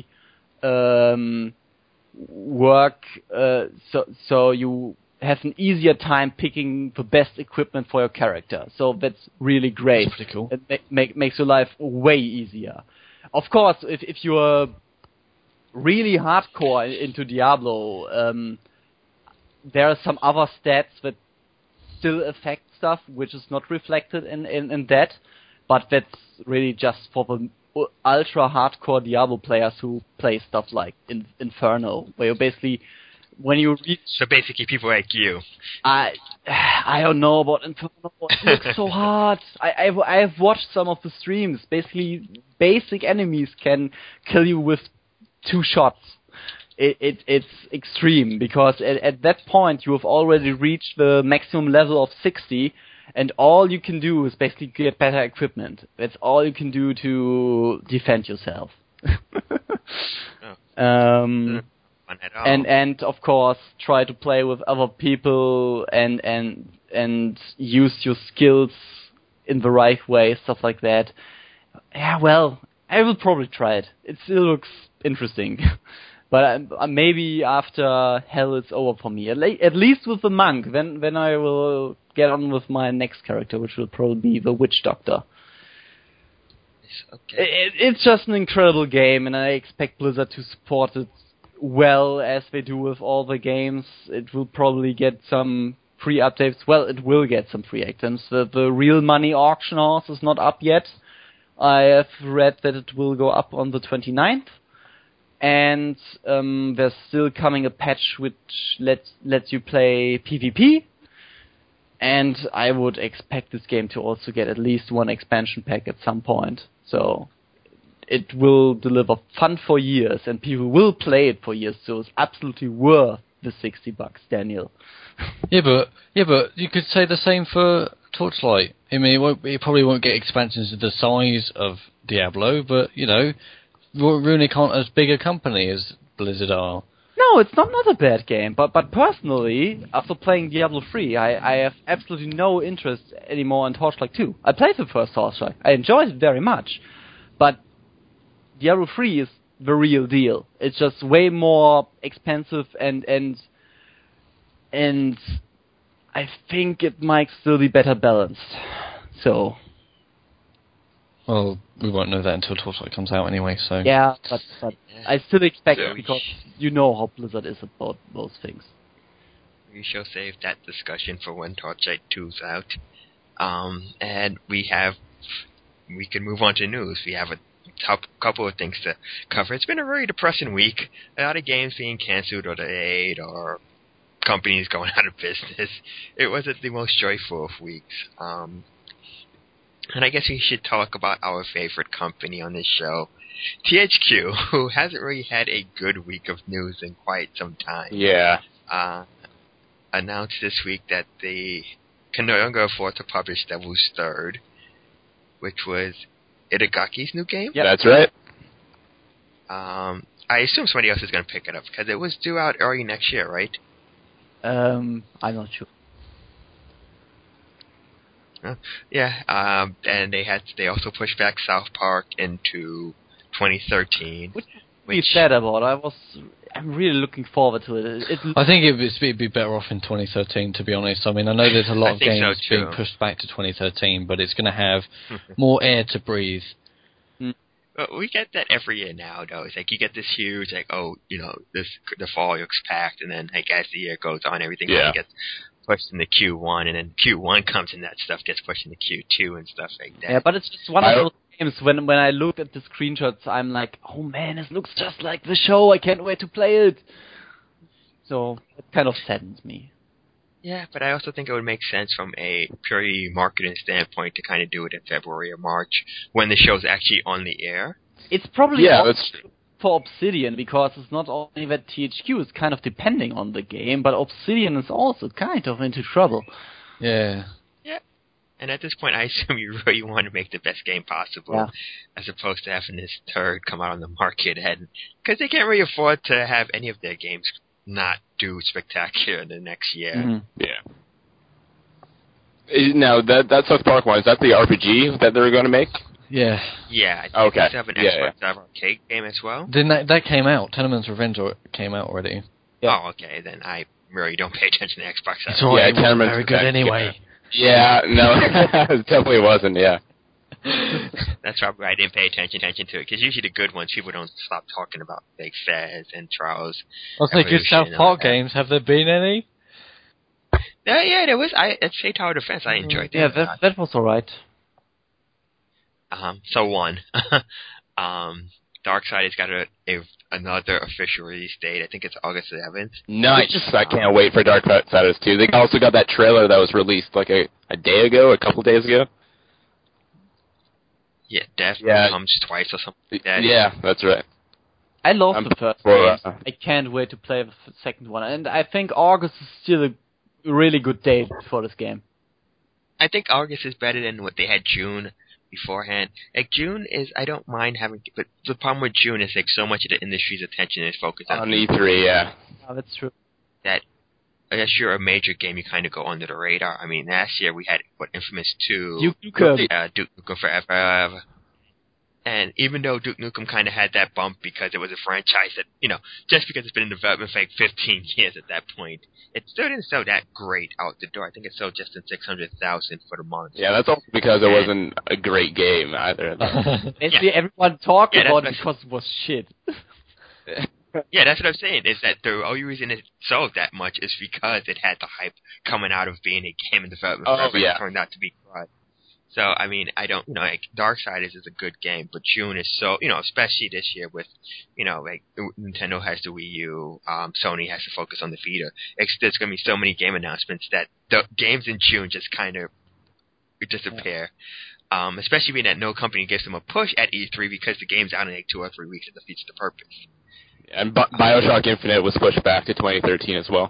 C: work. So you have an easier time picking the best equipment for your character. So that's really great.
B: That's pretty cool.
C: It makes your life way easier. Of course, if you're really hardcore into Diablo, there are some other stats that still affect stuff, which is not reflected in that. but that's really just for the ultra hardcore Diablo players who play stuff like Inferno, where you basically, when you reach...
A: So basically people like you.
C: I don't know about Inferno. It looks so hard. I have watched some of the streams. Basically, basic enemies can kill you with 2 shots. It's extreme, because at that point you have already reached the maximum level of 60, and all you can do is basically get better equipment. That's all you can do to defend yourself. And of course try to play with other people and use your skills in the right way, stuff like that. Yeah, well, I will probably try it. It still looks interesting. But maybe after Hell is over for me. At least with the monk. Then I will get on with my next character, which will probably be the Witch Doctor.
A: Okay.
C: It's just an incredible game, and I expect Blizzard to support it well, as they do with all the games. It will probably get some free updates. Well, it will get some free items. The real money auction house is not up yet. I have read that it will go up on the 29th. And there's still coming a patch which lets you play PvP. And I would expect this game to also get at least one expansion pack at some point. So it will deliver fun for years, and people will play it for years. So it's absolutely worth the $60, Daniel.
B: Yeah, but you could say the same for Torchlight. I mean, it probably won't get expansions of the size of Diablo, but Runic aren't as big a company as Blizzard are.
C: No, it's not a bad game, but personally, after playing Diablo 3, I have absolutely no interest anymore in Torchlight 2. I played the first Torchlight. I enjoyed it very much, but Diablo 3 is the real deal. It's just way more expensive, and I think it might still be better balanced. So...
B: Well, we won't know that until Torchlight comes out anyway, so...
C: Yeah, but I still expect it, because you know how Blizzard is about those things.
A: We shall save that discussion for when Torchlight 2's out. And we can move on to news. We have a couple of things to cover. It's been a very depressing week. A lot of games being cancelled or delayed, or companies going out of business. It wasn't the most joyful of weeks. And I guess we should talk about our favorite company on this show, THQ, who hasn't really had a good week of news in quite some time.
D: Yeah.
A: Announced this week that they can no longer afford to publish Devil's Third, which was Itagaki's new game.
D: Yep. That's right.
A: I assume somebody else is going to pick it up, because it was due out early next year, right?
C: I'm not sure.
A: Yeah, and they also pushed back South Park into 2013.
C: Which we said about. I'm really looking forward to it.
B: I think it'd be better off in 2013, to be honest. I mean, I know there's a lot of games being pushed back to 2013, but it's going to have more air to breathe.
A: Well, we get that every year now, though. It's like you get this huge, like, the fall looks packed, and then like as the year goes on, everything kind of gets pushed into Q1, and then Q1 comes and that stuff gets pushed into Q2 and stuff like that.
C: Yeah, but it's just one of those games when I looked at the screenshots, I'm like, oh man, it looks just like the show, I can't wait to play it. So it kind of saddens me.
A: Yeah, but I also think it would make sense from a purely marketing standpoint to kind of do it in February or March when the show's actually on the air.
C: It's probably
D: that's true.
C: For Obsidian, because it's not only that THQ is kind of depending on the game, but Obsidian is also kind of into trouble.
B: Yeah.
A: Yeah. And at this point, I assume you really want to make the best game possible, as opposed to having this turd come out on the market, and because they can't really afford to have any of their games not do spectacular in the next year.
C: Mm-hmm.
D: Yeah. Now, that South Park one, is that the RPG that they're going to make?
B: Yeah.
A: Yeah. I think they have an Xbox Live Arcade game as well.
B: Then that came out. Tenement's Revenge came out already.
A: Yeah. Oh, okay. Then I really don't pay attention to Xbox Live.
B: It's all right. It wasn't very good anyway.
D: Yeah, no, it definitely wasn't, yeah.
A: That's probably why I didn't pay attention to it, because usually the good ones, people don't stop talking about, like Fez and Trials.
B: I'll say good South Park games. Have there been any?
A: Yeah, there was. At State Tower Defense, I enjoyed that.
C: Yeah, that was alright.
A: So one, Darksiders got another official release date. I think it's August 11th.
D: Nice. I can't wait for Darksiders 2. They also got that trailer that was released like a couple days ago.
A: Yeah, Death comes twice or something like that.
D: Yeah, that's right.
C: I love the first game. I can't wait to play the second one. And I think August is still a really good date for this game.
A: I think August is better than what they had June beforehand. Like, June is, I don't mind having, but the problem with June is, like, so much of the industry's attention is focused on
D: E3, yeah.
C: Oh, that's true.
A: That, unless you're a major game, you kind of go under the radar. I mean, last year we had, Infamous 2,
C: Duke Nukem
A: Forever. And even though Duke Nukem kind of had that bump because it was a franchise that, just because it's been in development for like 15 years at that point, it still didn't sell that great out the door. I think it sold just in 600,000 for the month.
D: Yeah, that's also because it wasn't a great game either.
C: Basically, everyone talked about it because it was shit.
A: Yeah, that's what I'm saying, is that the only reason it sold that much is because it had the hype coming out of being a game in development forever. It turned out to be crud. So, I mean, I don't, like, Darksiders is a good game, but June is so, especially this year with, like, Nintendo has the Wii U, Sony has to focus on the Vita. There's going to be so many game announcements that the games in June just kind of disappear. Especially being that no company gives them a push at E3 because the game's out in like 2 or 3 weeks. It defeats the purpose.
D: And BioShock Infinite was pushed back to 2013 as well.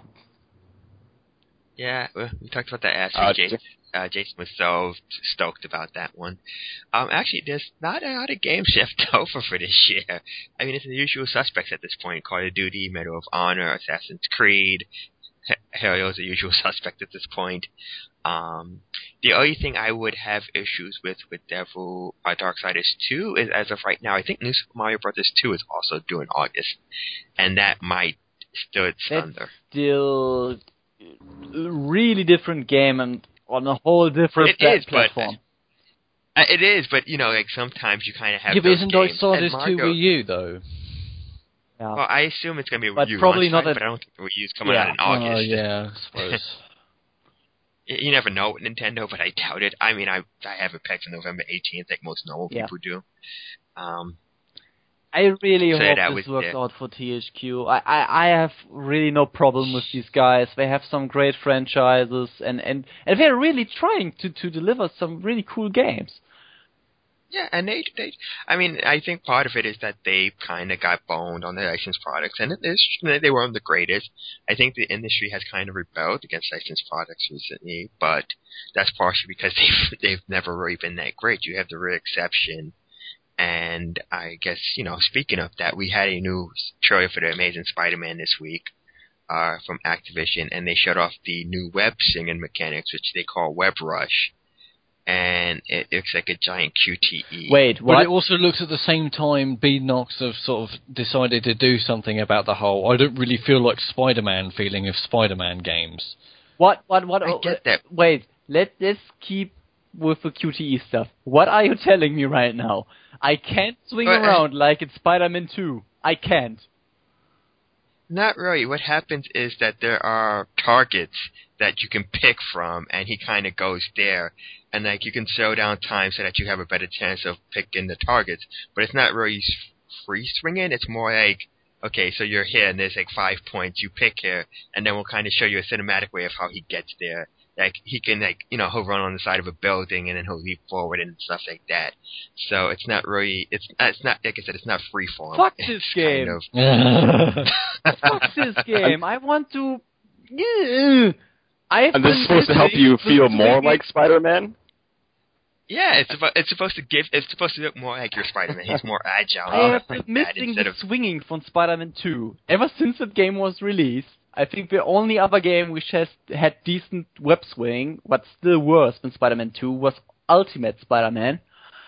A: Yeah, we talked about that last week. Jason was so stoked about that one. Actually, there's not a lot of games left over for this year. I mean, it's the usual suspects at this point. Call of Duty, Medal of Honor, Assassin's Creed. Halo's the usual suspect at this point. The only thing I would have issues with Darksiders 2 is, as of right now, I think New Super Mario Bros. 2 is also due in August. And that might still thunder.
C: Still really different game and on a whole different platform.
A: It is, but like sometimes you kind of have.
B: Yeah, but isn't
A: Darksiders
B: 2 Wii U though?
A: Yeah. Well, I assume it's going to be a Wii U
C: probably
A: launch
C: not.
A: But I don't think the Wii U's coming out in August.
B: Oh yeah, I suppose.
A: You never know with Nintendo, but I doubt it. I mean, I have it pegged for November 18th, like most normal people do.
C: I really hope this works out for THQ. I have really no problem with these guys. They have some great franchises, and they're really trying to deliver some really cool games.
A: Yeah, and I mean, I think part of it is that they kind of got boned on their licensed products, and they weren't the greatest. I think the industry has kind of rebelled against licensed products recently, but that's partially because they've never really been that great. You have the rare exception. And I guess, speaking of that, we had a new trailer for the Amazing Spider-Man this week from Activision, and they showed off the new web singing mechanics, which they call Web Rush. And it looks like a giant QTE.
C: Wait, what?
B: But it also looks at the same time Beatnox have sort of decided to do something about the whole, I don't really feel like Spider-Man feeling of Spider-Man games.
C: What?
A: I get that.
C: Wait, let's keep with the QTE stuff. What are you telling me right now? I can't swing around like it's Spider-Man 2. I can't.
A: Not really. What happens is that there are targets that you can pick from, and he kind of goes there. And like you can slow down time so that you have a better chance of picking the targets. But it's not really free swinging. It's more like, okay, so you're here, and there's like 5 points. You pick here, and then we'll kind of show you a cinematic way of how he gets there. Like, he can, he'll run on the side of a building, and then he'll leap forward and stuff like that. So it's not really, it's not, like I said, it's not freeform.
C: Fuck this game. Fuck this game. I want to,
D: And this is supposed to help you feel more like Spider-Man?
A: Yeah, it's supposed to look more like your Spider-Man. He's more agile.
C: I have been missing the swinging from Spider-Man 2. Ever since that game was released, I think the only other game which has had decent web swing, but still worse than Spider-Man 2, was Ultimate Spider-Man.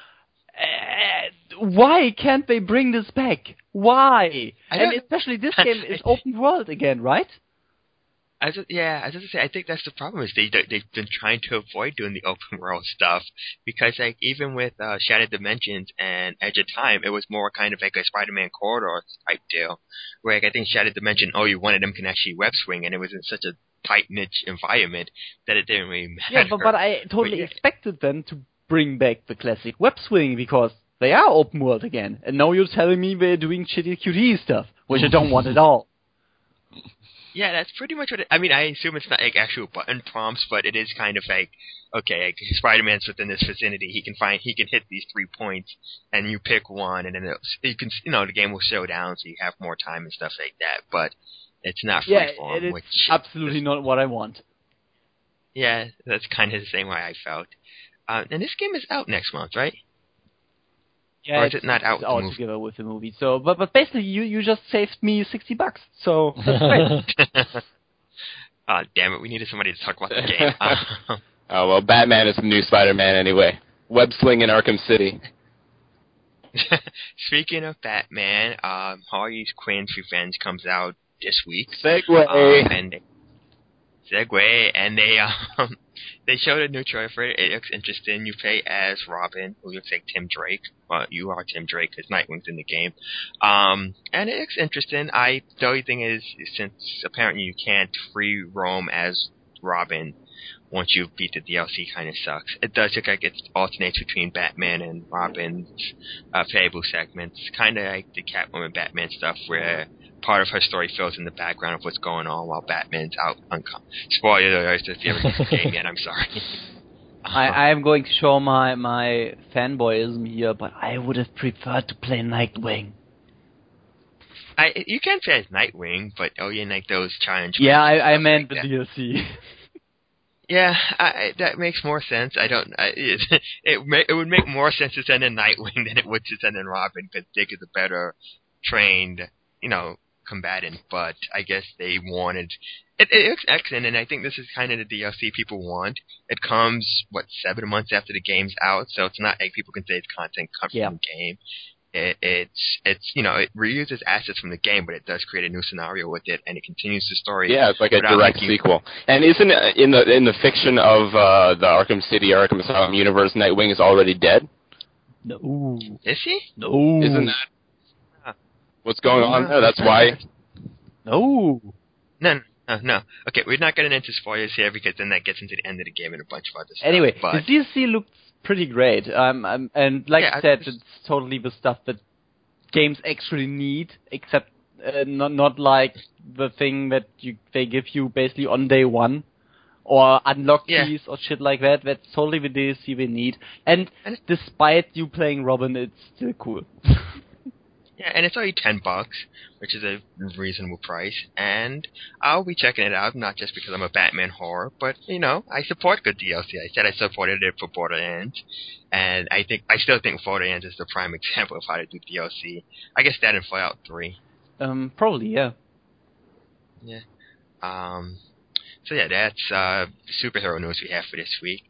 C: Why can't they bring this back? Why? And especially this game is open world again, right?
A: I was going to say, I think that's the problem, is they've been trying to avoid doing the open world stuff, because like even with Shattered Dimensions and Edge of Time, it was more kind of like a Spider-Man corridor type deal, where like, I think Shattered Dimension, one of them can actually web swing, and it was in such a tight niche environment that it didn't really matter.
C: Yeah, but I totally expected them to bring back the classic web swing because they are open world again. And now you're telling me they're doing shitty QTE stuff, which I don't want at all.
A: Yeah, that's pretty much what I mean, I assume it's not like actual button prompts, but it is kind of like, okay, like Spider-Man's within this vicinity, he can hit these 3 points, and you pick one, and then the game will slow down, so you have more time and stuff like that, but it's not freeform.
C: Yeah, it's absolutely not what I want.
A: Yeah, that's kind of the same way I felt. And this game is out next month, right?
C: Yeah,
A: or is it not out
C: together with the movie? So, but basically, you just saved me $60, so that's great.
A: Damn it, we needed somebody to talk about the game.
D: Oh, well, Batman is the new Spider-Man anyway. Web sling in Arkham City.
A: Speaking of Batman, Harley Quinn's Revenge comes out this week.
D: Segway.
A: And they showed a new trailer for it. It looks interesting. You play as Robin, who looks like Tim Drake. Well, you are Tim Drake, because Nightwing's in the game. And it looks interesting. The only thing is, since apparently you can't free roam as Robin once you beat the DLC, kind of sucks. It does look like it alternates between Batman and Robin's playable segments, kind of like the Catwoman Batman stuff, where part of her story fills in the background of what's going on while Batman's out. Spoiler alert if you haven't played the game yet, I'm sorry.
C: I am going to show my fanboyism here, but I would have preferred to play Nightwing.
A: You can play as Nightwing, but like those challenge.
C: Yeah, I meant the DLC.
A: Yeah, that makes more sense. It would make more sense to send in Nightwing than it would to send in Robin, because Dick is a better trained, combatant. But I guess they wanted it looks excellent, and I think this is kind of the DLC people want. It comes 7 months after the game's out, so it's not like people can say it's content cut from the game. It reuses assets from the game, but it does create a new scenario with it, and it continues the story.
D: Yeah, it's like a direct sequel. And isn't in the fiction of the Arkham City, Arkham Asylum universe, Nightwing is already dead?
C: No.
A: Is he?
C: No.
D: Isn't that what's going on there? That's why.
C: No.
A: No. Okay, we're not getting into spoilers here, because then that gets into the end of the game and a bunch of other stuff.
C: Anyway, the DLC looks pretty great. And like I said, it's totally the stuff that games actually need, except not like the thing that they give you basically on day one, or unlock keys or shit like that. That's totally the DLC they need. And despite you playing Robin, it's still cool.
A: Yeah, and it's only $10, which is a reasonable price, and I'll be checking it out, not just because I'm a Batman whore, but, I support good DLC. I said I supported it for Borderlands, and I still think Borderlands is the prime example of how to do DLC. I guess that and Fallout 3.
C: Probably, yeah.
A: Yeah. So yeah, that's superhero news we have for this week.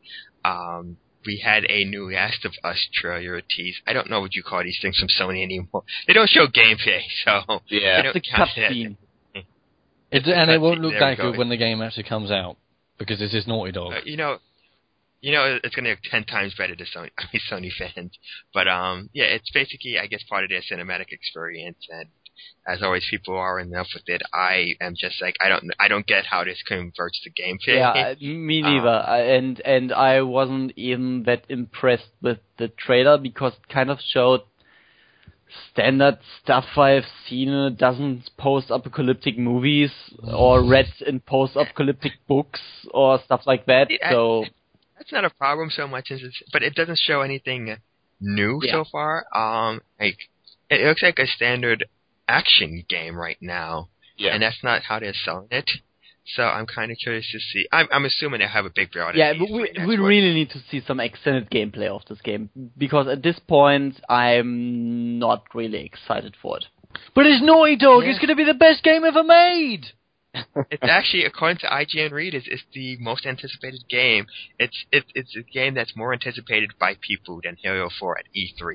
A: We had a new Last of Us trailer tease. I don't know what you call these things from Sony anymore. They don't show gameplay, so
D: yeah,
C: it's a cutscene.
B: And it won't look that good when the game actually comes out, because this is Naughty Dog.
A: It's going to look 10 times better to Sony fans. But it's basically, I guess, part of their cinematic experience, and as always, people are in love with it. I am just like, I don't get how this converts to gameplay.
C: Yeah, me neither. And I wasn't even that impressed with the trailer, because it kind of showed standard stuff I've seen in a dozen post-apocalyptic movies, or read in post-apocalyptic books, or stuff like that. So
A: that's not a problem so much as but it doesn't show anything new so far. It looks like a standard action game right now, and that's not how they're selling it. So I'm kind of curious to see. I'm assuming they have a big build.
C: Yeah, but we really need to see some extended gameplay of this game, because at this point I'm not really excited for it.
B: But it's Naughty Dog. It's going to be the best game ever made.
A: It's actually, according to IGN Read, it's the most anticipated game. It's a game that's more anticipated by people than Halo 4 at E3.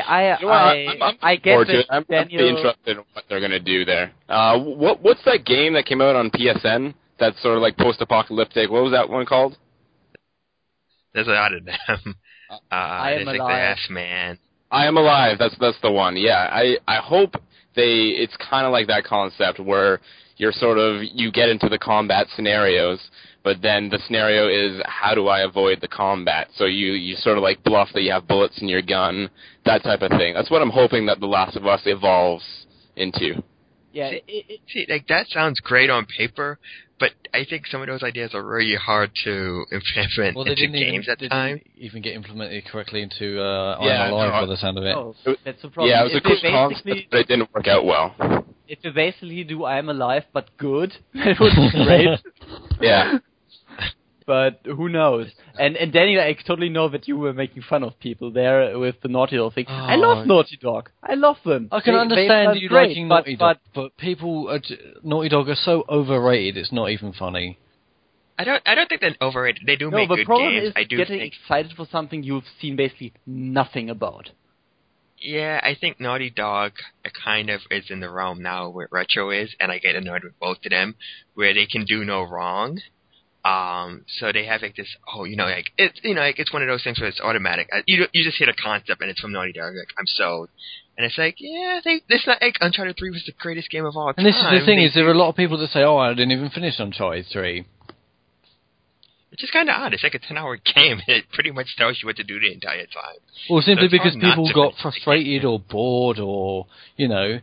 C: I get that.
D: I'm really interested in what they're gonna do there. What's that game that came out on PSN? That's sort of like post-apocalyptic. What was that one called?
A: There's a lot of them.
C: I Am
A: Like
C: Alive.
A: The Last Man.
D: I Am Alive. That's the one. Yeah, I hope it's kind of like that concept where you're you get into the combat scenarios, but then the scenario is, how do I avoid the combat? So you sort of like bluff that you have bullets in your gun, that type of thing. That's what I'm hoping that The Last of Us evolves into.
C: Yeah,
A: see, like that sounds great on paper, but I think some of those ideas are really hard to implement into games at times.
B: They didn't even get implemented correctly into I'm Alive by the sound of it.
C: No, that's the problem.
D: Yeah, it was a good concept, but it didn't work out well.
C: If you basically do I'm Alive but good, that would be great.
D: Yeah.
C: But who knows? And Daniel, I totally know that you were making fun of people there with the Naughty Dog thing.
B: Oh.
C: I love Naughty Dog. I love them.
B: I can understand you
C: great,
B: liking Naughty Dog, but people, Naughty Dog are so overrated. It's not even funny.
A: I don't think they're overrated. They do make
C: good games.
A: No, the
C: problem is
A: I do
C: getting excited for something you've seen basically nothing about.
A: Yeah, I think Naughty Dog kind of is in the realm now where Retro is, and I get annoyed with both of them, where they can do no wrong. So they have like this, it's one of those things where it's automatic. You just hit a concept and it's from Naughty Dog. Like, I'm sold. And it's like, yeah, it's not like Uncharted 3 was the greatest game of all time.
B: And this is the thing, there are a lot of people that say, I didn't even finish Uncharted 3.
A: Which is kind of odd. It's like a 10-hour game. It pretty much tells you what to do the entire time.
B: Well, simply because people got frustrated or bored or,
A: Yeah.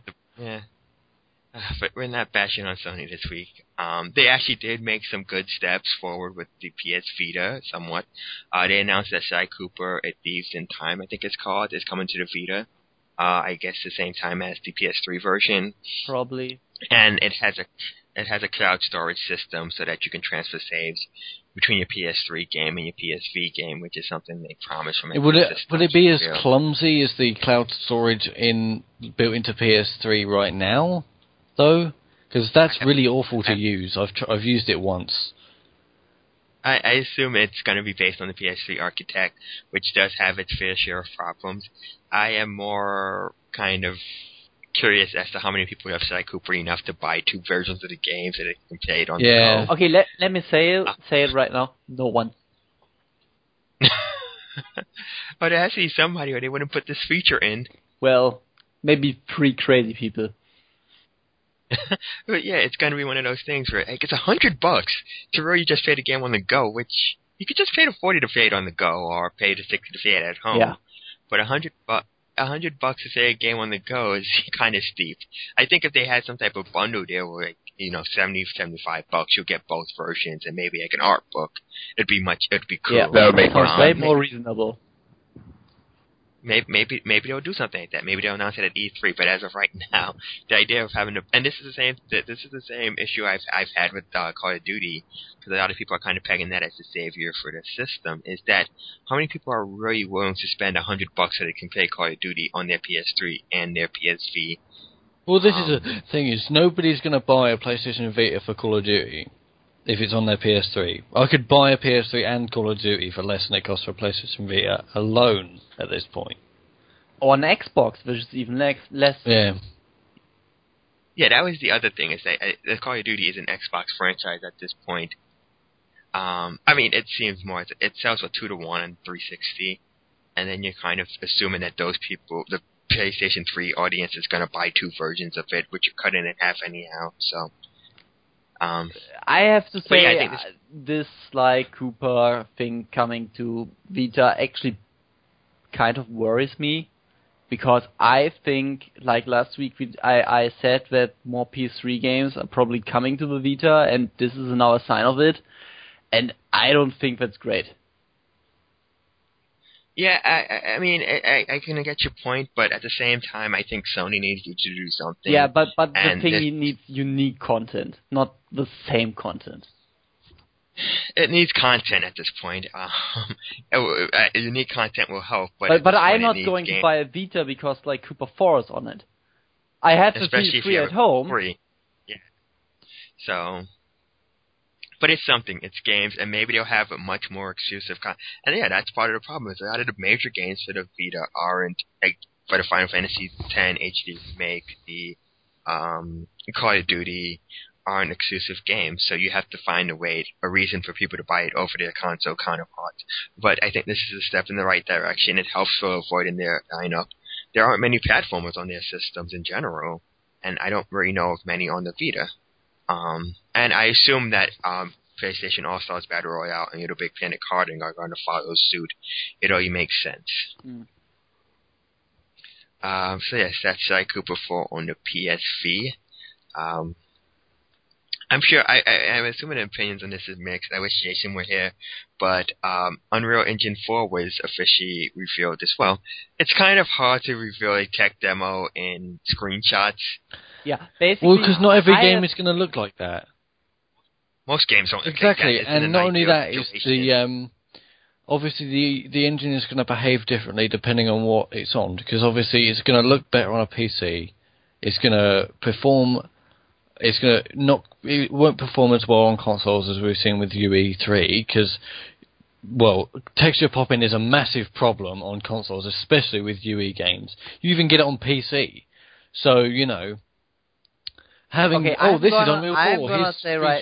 A: But we're not bashing on Sony this week. They actually did make some good steps forward with the PS Vita, somewhat. They announced that Sly Cooper, A Thieves in Time, I think it's called, is coming to the Vita. I guess the same time as the PS3 version.
C: Probably.
A: And it has a cloud storage system so that you can transfer saves between your PS3 game and your PSV game, which is something they promised from
B: Would it be as clumsy as the cloud storage built into PS3 right now, though? Because that's really awful to use. I've used it once.
A: I assume it's going to be based on the PS3 architect, which does have its fair share of problems. I am more kind of curious as to how many people have Sly Cooper enough to buy two versions of the game so they can play it on the go.
C: Okay, let me say it right now. No one.
A: But there has to be somebody or they wouldn't put this feature in.
C: Well, maybe 3 crazy people.
A: But yeah, it's going to be one of those things where it's $100 to really just play the game on the go, which you could just pay the $40 to play it on the go or pay the $60 to play it at home.
C: Yeah.
A: But $100 to play a game on the go is kind of steep. I think if they had some type of bundle deal where, $70, $75, you'll get both versions and maybe like an art book, it'd be cool.
C: Yeah,
D: that would make
C: way more reasonable.
A: Maybe they'll do something like that. Maybe they'll announce it at E3. But as of right now, the idea of having and this is the same issue I've had with Call of Duty, because a lot of people are kind of pegging that as the savior for the system. Is that how many people are really willing to spend $100 so they can play Call of Duty on their PS3 and their PSV?
B: Well, this is the thing: is nobody's going to buy a PlayStation Vita for Call of Duty if it's on their PS3. I could buy a PS3 and Call of Duty for less than it costs for a PlayStation Vita alone at this point.
C: Or an Xbox, which is even less.
B: Yeah.
A: Yeah, that was the other thing, is that the Call of Duty is an Xbox franchise at this point. I mean, it seems more, it sells for 2 to 1 on 360, and then you're kind of assuming that those people, the PlayStation 3 audience is going to buy 2 versions of it, which you cut in half anyhow, so...
C: I have to say,
A: I think
C: this Sly Cooper thing coming to Vita actually kind of worries me, because I think, like last week, I said that more PS3 games are probably coming to the Vita, and this is another sign of it, and I don't think that's great.
A: Yeah, I mean, I can get your point, but at the same time, I think Sony needs you to do something.
C: Yeah, but the thing needs unique content, not the same content.
A: It needs content at this point. Unique content will help, but
C: I'm not going to buy a Vita because like Cooper 4 is on it. I have the PS3 at home.
A: Free. Yeah. So... But it's something. It's games, and maybe they'll have a much more exclusive content. And yeah, that's part of the problem. Is a lot of the major games for the Vita aren't, like, for the Final Fantasy X HD remake, the Call of Duty aren't exclusive games. So you have to find a reason for people to buy it over their console counterparts. But I think this is a step in the right direction. It helps for avoiding their lineup. there aren't many platformers on their systems in general, and I don't really know of many on the Vita. And I assume that PlayStation All-Stars Battle Royale and Little Big Planet Karting are going to follow suit. It only makes sense. So yes, that's Sly Cooper 4 on the PSV. I'm sure I'm assuming the opinions on this is mixed. I wish Jason were here, but Unreal Engine 4 was officially revealed as well. It's kind of hard to reveal a tech demo in screenshots.
C: Yeah, basically.
B: Well, because not every game is going to look like that.
A: Most games don't.
B: Exactly, and not only that,
A: situation.
B: it's the obviously the engine is going to behave differently depending on what it's on. Because obviously it's going to look better on a PC. It's going to perform. It's going to not. It won't perform as well on consoles as we've seen with UE3 because, well, texture popping is a massive problem on consoles, especially with UE games. You even get it on PC, so you know. Having this is Unreal 4.
C: I'm gonna say right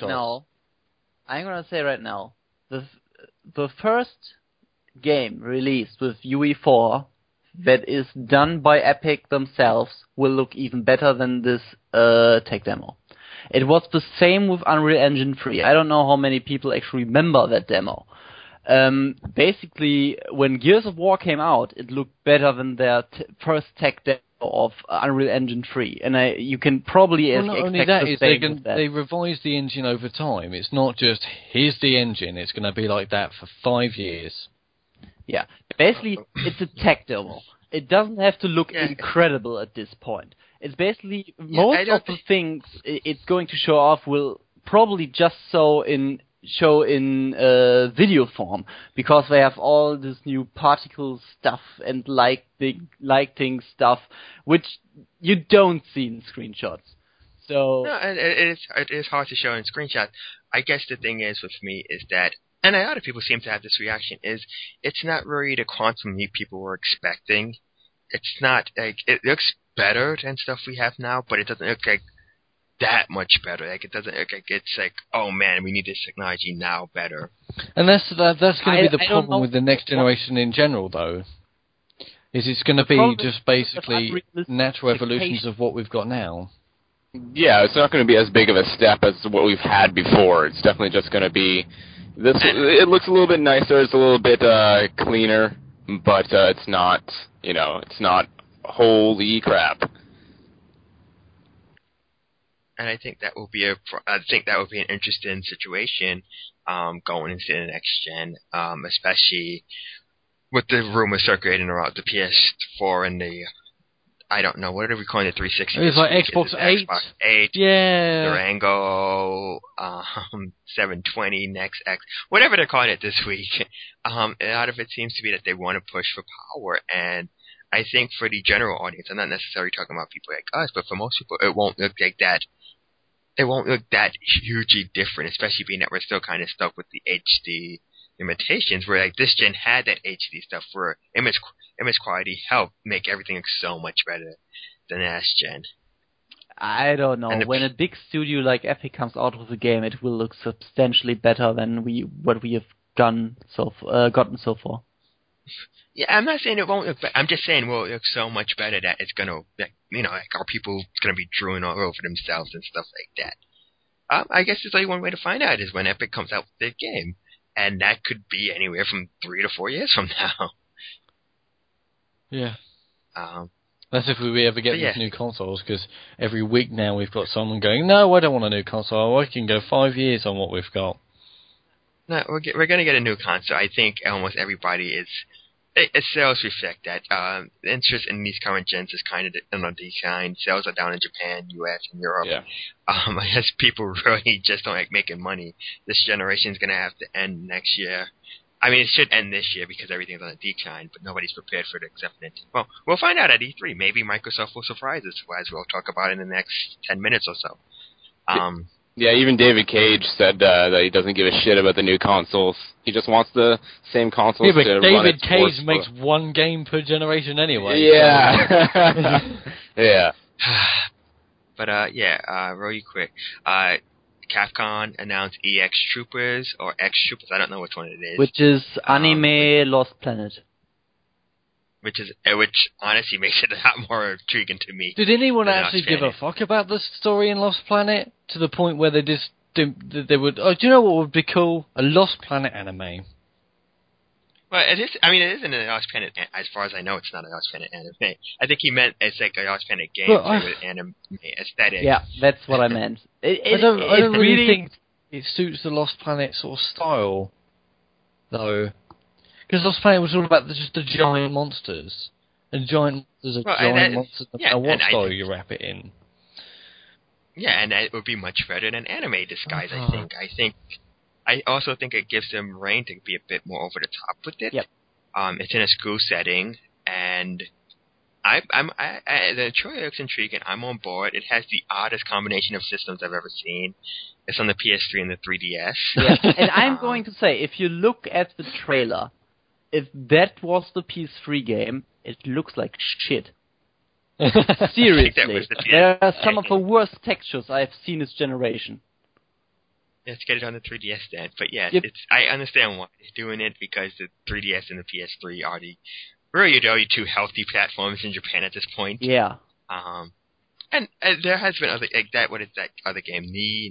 C: now, the first game released with UE4 that is done by Epic themselves will look even better than this tech demo. It was the same with Unreal Engine 3. I don't know how many people actually remember that demo. Basically, when Gears of War came out, it looked better than their first tech demo of Unreal Engine 3, and you can probably
B: not
C: expect
B: only that,
C: the same with that.
B: they revise the engine over time. It's not just, here's the engine, it's going to be like that for 5 years.
C: Yeah, basically, it's a tech demo. It doesn't have to look incredible at this point. It's basically, most of the things it's going to show off will probably just show in video form, because they have all this new particle stuff and lighting stuff, which you don't see in screenshots. So
A: no, it is hard to show in screenshots. I guess the thing is with me is that, and a lot of people seem to have this reaction, is it's not really the quantum leap people were expecting. It's not like, it looks better than stuff we have now, but it doesn't look like that much better. Like, it doesn't look like it's like, oh man, we need this technology now better.
B: And that's going to be the problem with the next generation in general, though. Is it's going to be just basically natural evolutions of what we've got now.
D: Yeah, it's not going to be as big of a step as what we've had before. It's definitely just going to be this. It looks a little bit nicer. It's a little bit cleaner, but it's not. It's not holy crap.
A: And I think that will be an interesting situation going into the next gen, especially with the rumors circulating around the PS4 and the, I don't know, what are we calling the 360?
B: It was like Xbox 8.
A: Xbox 8,
B: yeah,
A: Durango, 720, Next X, whatever they're calling it this week. A lot of it seems to be that they want to push for power, and I think for the general audience, I'm not necessarily talking about people like us, but for most people, it won't look like that. It won't look that hugely different, especially being that we're still kind of stuck with the HD limitations, where like this gen had that HD stuff where image quality helped make everything look so much better than last gen.
C: I don't know. When a big studio like Epic comes out with a game, it will look substantially better than what we have gotten so far.
A: Yeah, I'm not saying it won't look better. I'm just saying, well, it looks so much better that it's going to, like our people going to be drooling all over themselves and stuff like that. I guess there's only one way to find out is when Epic comes out with their game. And that could be anywhere from 3 to 4 years from now.
B: Yeah. That's if we ever get these new consoles, because every week now we've got someone going, no, I don't want a new console. I can go 5 years on what we've got.
A: No, we're going to get a new console. I think almost everybody is. Sales reflect that. Interest in these current gens is kind of on a decline. Sales are down in Japan, US, and Europe.
D: Yeah.
A: I guess people really just don't like making money. This generation is going to have to end next year. I mean, it should end this year because everything's on a decline, but nobody's prepared for it except Nintendo. Well, we'll find out at E3. Maybe Microsoft will surprise us, as we'll talk about in the next 10 minutes or so.
D: Yeah, even David Cage said that he doesn't give a shit about the new consoles. He just wants the same consoles to run
B: David
D: its
B: Cage
D: sports
B: makes one game per generation anyway.
D: Yeah. Yeah.
A: But, really quick. Capcom announced EX Troopers, or X Troopers, I don't know which one it is.
C: Which is Anime Lost Planet.
A: which honestly makes it a lot more intriguing to me.
B: Did anyone
A: than
B: actually
A: Lost
B: give a
A: Planet.
B: fuck about the story in Lost Planet to the point where they just they would? Oh, do you know what would be cool? A Lost Planet anime.
A: Well, it is. I mean, it isn't a Lost Planet. As far as I know, it's not a Lost Planet anime. I think he meant it's like a Lost Planet game with anime aesthetic.
C: Yeah, that's what I meant.
B: I don't really think it suits the Lost Planet sort of style, though. Because Lost Planet was all about just the giant monsters. And giant monsters are giant monsters, no matter what style you wrap it in.
A: Yeah, and it would be much better than anime disguise, I think. I also think it gives them reign to be a bit more over the top with it.
C: Yep.
A: It's in a school setting, and the trailer looks intriguing. I'm on board. It has the oddest combination of systems I've ever seen. It's on the PS3 and the 3DS.
C: Yeah. And I'm going to say, if you look at the trailer, if that was the PS3 game, it looks like shit. Seriously. There are some of the worst textures I've seen this generation.
A: Let's get it on the 3DS then. But yes,
C: Yep.
A: I understand why they're doing it, because the 3DS and the PS3 are the only two healthy platforms in Japan at this point.
C: Yeah.
A: And there has been other, like that, what is that other game?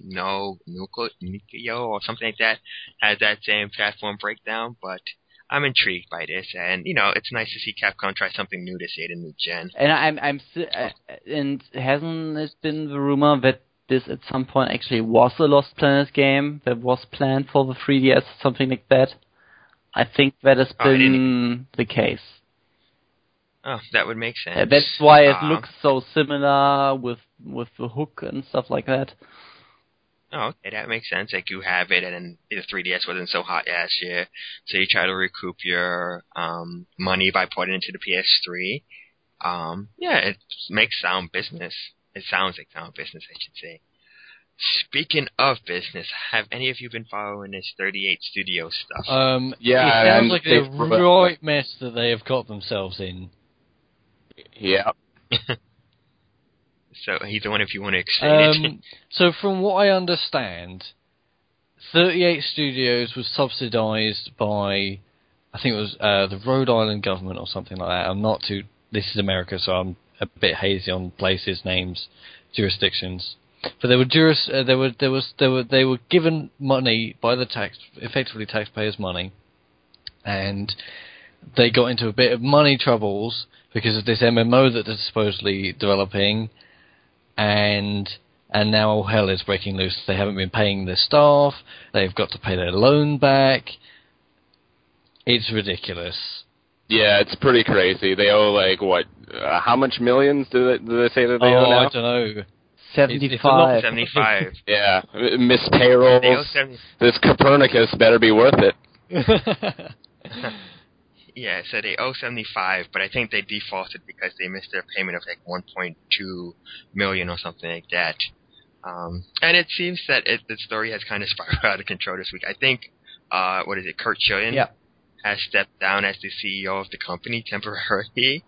A: Nikio or something like that, has that same platform breakdown, but I'm intrigued by this, and it's nice to see Capcom try something new this year, a new gen.
C: And and hasn't it been the rumor that this at some point actually was a Lost Planet game that was planned for the 3DS, something like that? I think that has been the case.
A: Oh, that would make sense.
C: That's why it looks so similar with the hook and stuff like that.
A: Oh, okay, that makes sense. Like, you have it, and then the 3DS wasn't so hot last year, so you try to recoup your money by putting it into the PS3. Yeah, it makes sound business. It sounds like sound business, I should say. Speaking of business, have any of you been following this 38 Studio stuff?
B: Yeah, it sounds like a right mess that they have got themselves in.
D: Yeah.
A: So, either one if you want to explain it.
B: So, from what I understand, 38 Studios was subsidized by, I think it was the Rhode Island government or something like that. This is America, so I'm a bit hazy on places, names, jurisdictions. But they were given money by the effectively taxpayers' money, and they got into a bit of money troubles because of this MMO that they're supposedly developing, and now all hell is breaking loose. They haven't been paying their staff. They've got to pay their loan back. It's ridiculous.
D: Yeah, it's pretty crazy. They owe how much millions do they say that they owe now?
B: I don't know.
C: 75.
A: 75.
D: Yeah, miss payrolls.
A: They owe 70.
D: This Copernicus better be worth it.
A: Yeah, so they owe 75, but I think they defaulted because they missed their payment of 1.2 million or something like that. And it seems that the story has kind of spiraled out of control this week. I think, Kurt Schilling has stepped down as the CEO of the company temporarily.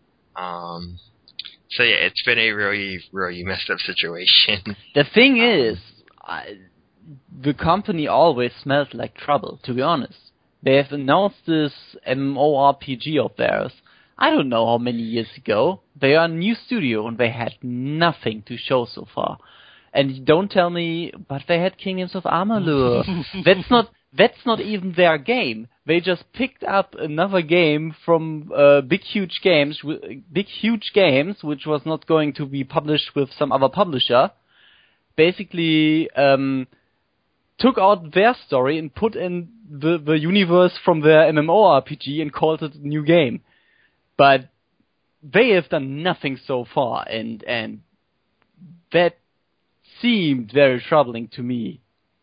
A: So yeah, it's been a really, really messed up situation.
C: The thing is, the company always smelled like trouble, to be honest. They have announced this MMORPG of theirs, I don't know how many years ago. They are a new studio and they had nothing to show so far. And don't tell me, but they had Kingdoms of Amalur. That's not even their game. They just picked up another game from Big Huge Games, which was not going to be published with some other publisher. Basically, took out their story and put in the universe from their MMORPG and called it a new game. But they have done nothing so far, and that seemed very troubling to me.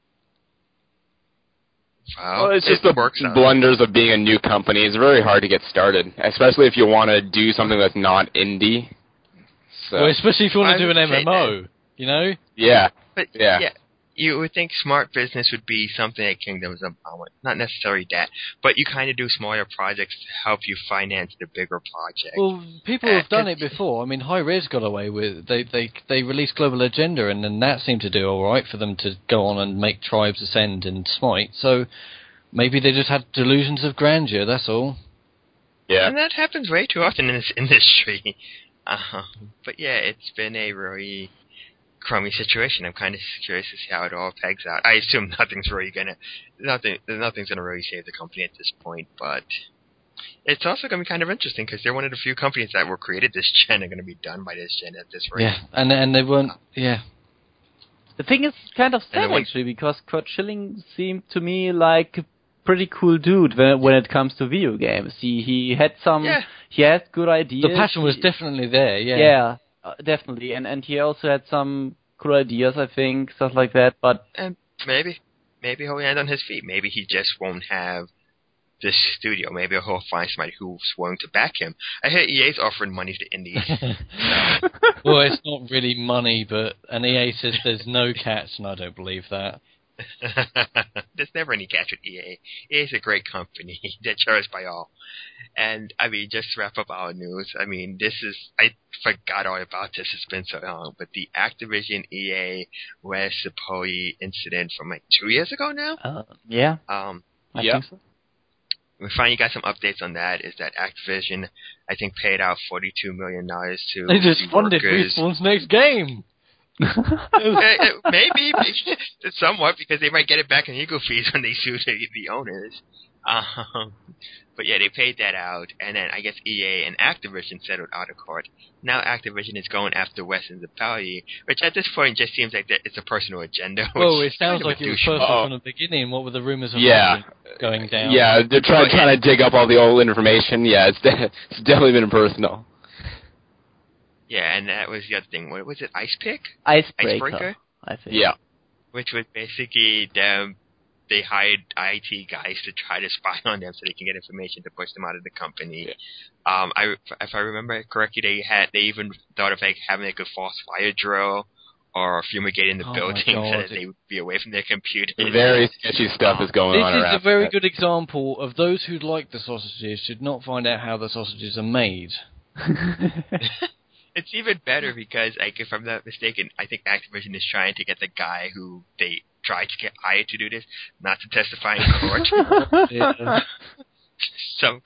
D: Well, it's just the blunders of being a new company. It's very hard to get started, especially if you want to do something that's not indie. So.
B: Well, especially if you want to do an MMO, you know?
D: Yeah.
A: But, yeah. You would think smart business would be something like Kingdoms of Amalur. Not necessarily that, but you kind of do smaller projects to help you finance the bigger project.
B: Well, people have done it before. I mean, Hi-Rez got away with they released Global Agenda, and then that seemed to do all right for them to go on and make Tribes Ascend and Smite. So maybe they just had delusions of grandeur. That's all.
D: Yeah.
A: And that happens way too often in this industry. But yeah, it's been a really crummy situation. I'm kind of curious to see how it all pegs out. I assume nothing's really gonna really save the company at this point, but it's also gonna be kind of interesting because they're one of the few companies that were created this gen are gonna be done by this gen at this rate.
B: Yeah, and they weren't. Yeah.
C: The thing is kind of sad,
A: then when-
C: actually, because Kurt Schilling seemed to me like a pretty cool dude when it comes to video games. He had he had good ideas.
B: The passion was definitely there, yeah.
C: Yeah, definitely. And he also had some cool ideas, I think, stuff like that. But
A: And maybe he'll land on his feet. Maybe he just won't have this studio. Maybe he'll find somebody who's willing to back him. I hear EA's offering money to indies.
B: Well, it's not really money, but and EA says there's no catch, and I don't believe that.
A: There's never any catch with EA. EA's a great company. They're cherished by all. And, I mean, just to wrap up our news, I mean, I forgot all about this, it's been so long, but the Activision EA West Sapoli incident from like 2 years ago now?
C: yeah.
A: I
C: think so.
A: We finally got some updates on that, is that Activision, I think, paid out $42 million to
B: They just
A: the
B: funded
A: workers.
B: Respawn's next game.
A: Maybe somewhat, because they might get it back in legal fees when they sue the owners. But yeah, they paid that out, and then I guess EA and Activision settled out of court. Now Activision is going after West and Zapali, which at this point just seems like it's a personal agenda.
B: Well, it sounds like it was personal from the beginning. What were the rumors of going down?
D: Yeah, they're trying to dig up all the old information. Yeah, it's definitely been personal.
A: Yeah, and that was the other thing. What was it?
C: Icebreaker, I think.
D: Yeah.
A: Which was basically them. They hired IT guys to try to spy on them so they can get information to push them out of the company. Yeah. If I remember correctly, they even thought of like having like a false fire drill or fumigating the building so that they would be away from their computers.
D: Very sketchy stuff is going on.
B: This is a very good example of those who like the sausages should not find out how the sausages are made.
A: It's even better because, like, if I'm not mistaken, I think Activision is trying to get the guy who they tried to get hired to do this not to testify in court. So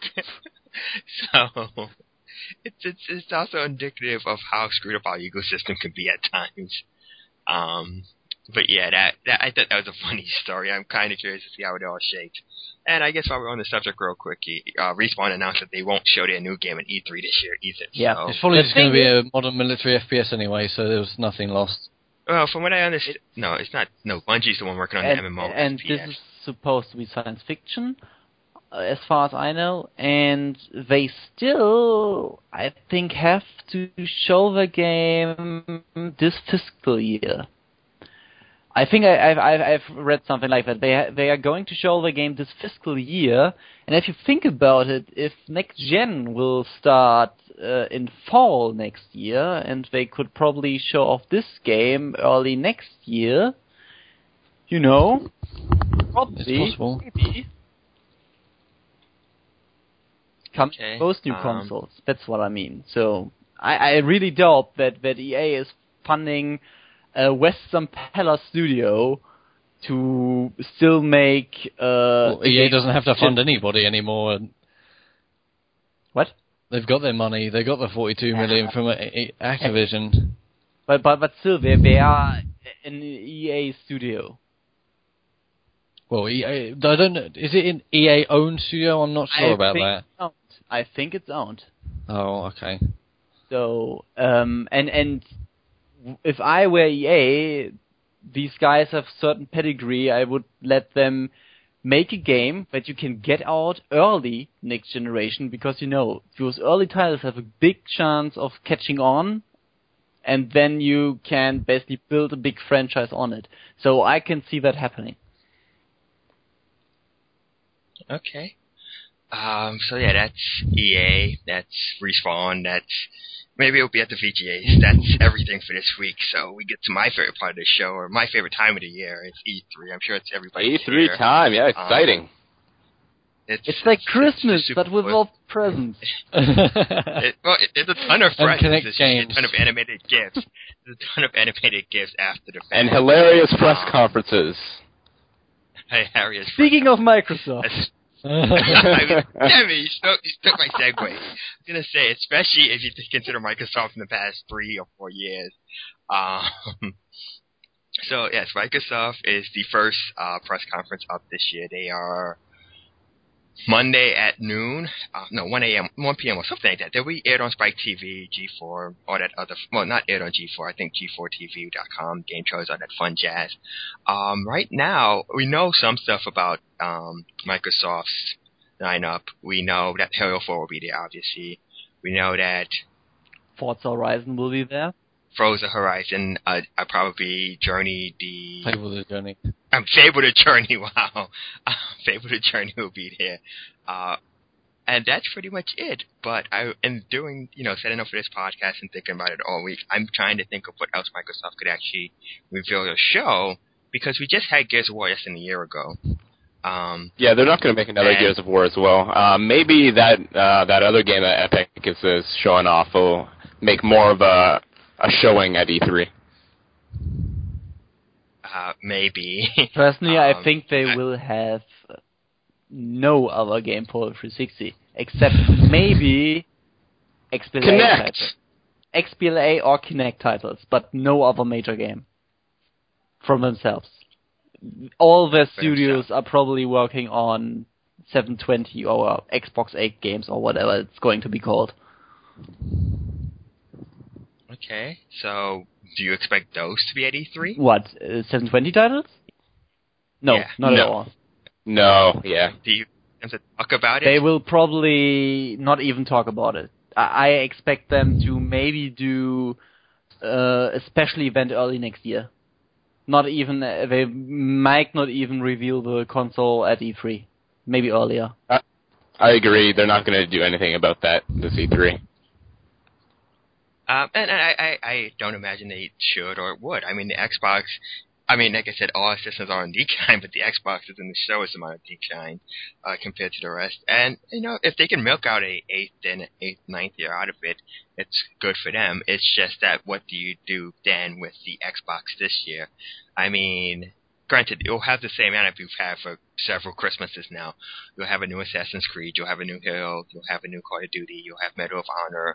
A: it's also indicative of how screwed up our ecosystem can be at times. But yeah, that I thought that was a funny story. I'm kind of curious to see how it all shakes. And I guess while we're on the subject real quick, Respawn announced that they won't show their new game at E3 this year either.
C: Yeah,
A: so.
B: It's probably just going to be a modern military FPS anyway, so there was nothing lost.
A: Well, from what I understand, no, it's not. No, Bungie's the one working on the MMO.
C: And
A: FPS.
C: this is supposed to be science fiction, as far as I know, and they still, I think, have to show the game this fiscal year. I think I've read something like that. They are going to show the game this fiscal year, and if you think about it, if next gen will start in fall next year, and they could probably show off this game early next year, you know, probably,
B: it's possible.
C: maybe. Both new consoles. That's what I mean. So I really doubt that EA is funding a Western Pella studio to still make.
B: EA doesn't have to fund anybody anymore.
C: What?
B: They've got their money. They got the $42 million from Activision.
C: But still, they are an EA studio.
B: Well, EA, I don't know. Is it an EA owned studio? I'm not sure about that.
C: I think it's owned.
B: Oh, okay.
C: So, and if I were EA, these guys have certain pedigree. I would let them make a game that you can get out early next generation, because you know those early titles have a big chance of catching on, and then you can basically build a big franchise on it. So I can see that happening.
A: Okay. So yeah, that's EA, that's Respawn, that's maybe it'll be at the VGAs. That's everything for this week. So we get to my favorite part of the show, or my favorite time of the year. It's E3. I'm sure it's everybody's
D: E3
A: here.
D: time, yeah, exciting.
C: It's like Christmas, but with all presents.
A: It's a ton of presents. There's
B: games.
A: a ton of animated gifts. There's a ton of animated gifts after the fact.
D: And hilarious press conferences.
A: Hilarious.
C: Speaking of Microsoft.
A: Damn it, you took my segue. I was going to say, especially if you consider Microsoft in the past 3 or 4 years. So, yes, Microsoft is the first press conference up this year. They are Monday at noon, 1 a.m., 1 p.m. or something like that. They'll be aired on Spike TV, G4, all that other, well, not aired on G4, I think G4TV.com, game shows, all that fun jazz. Right now, we know some stuff about Microsoft's lineup. We know that Halo 4 will be there, obviously. We know that
C: Forza Horizon will be there.
A: Forza Horizon, probably Journey,
B: Fable the Journey.
A: Fable the Journey, wow. Fable the Journey will be there. And that's pretty much it. But setting up for this podcast and thinking about it all week, I'm trying to think of what else Microsoft could actually reveal or show, because we just had Gears of War less than a year ago.
D: Yeah, they're not going to make another Gears of War as well. Maybe that other game that Epic is showing off will make more of a showing at E3.
A: Maybe.
C: Personally, I think they will have no other game for 360 except maybe XBLA titles. XBLA or Kinect titles, but no other major game from themselves. All their studios are probably working on 720 or Xbox 8 games or whatever it's going to be called.
A: Okay, so do you expect those to be at E3?
C: What, 720 titles? No, not at all.
D: No, yeah.
A: Do you have to talk about it?
C: They will probably not even talk about it. I expect them to maybe do a special event early next year. Not even, they might not even reveal the console at E3. Maybe earlier.
D: I agree. They're not going to do anything about that this E3.
A: And I don't imagine they should or would. I mean, the Xbox, like I said, all systems are on decline, but the Xbox is in the showest amount of decline compared to the rest. And, if they can milk out a 9th year out of it, it's good for them. It's just that what do you do then with the Xbox this year? I mean, granted, you'll have the same lineup you've had for several Christmases now. You'll have a new Assassin's Creed, you'll have a new Halo, you'll have a new Call of Duty, you'll have Medal of Honor,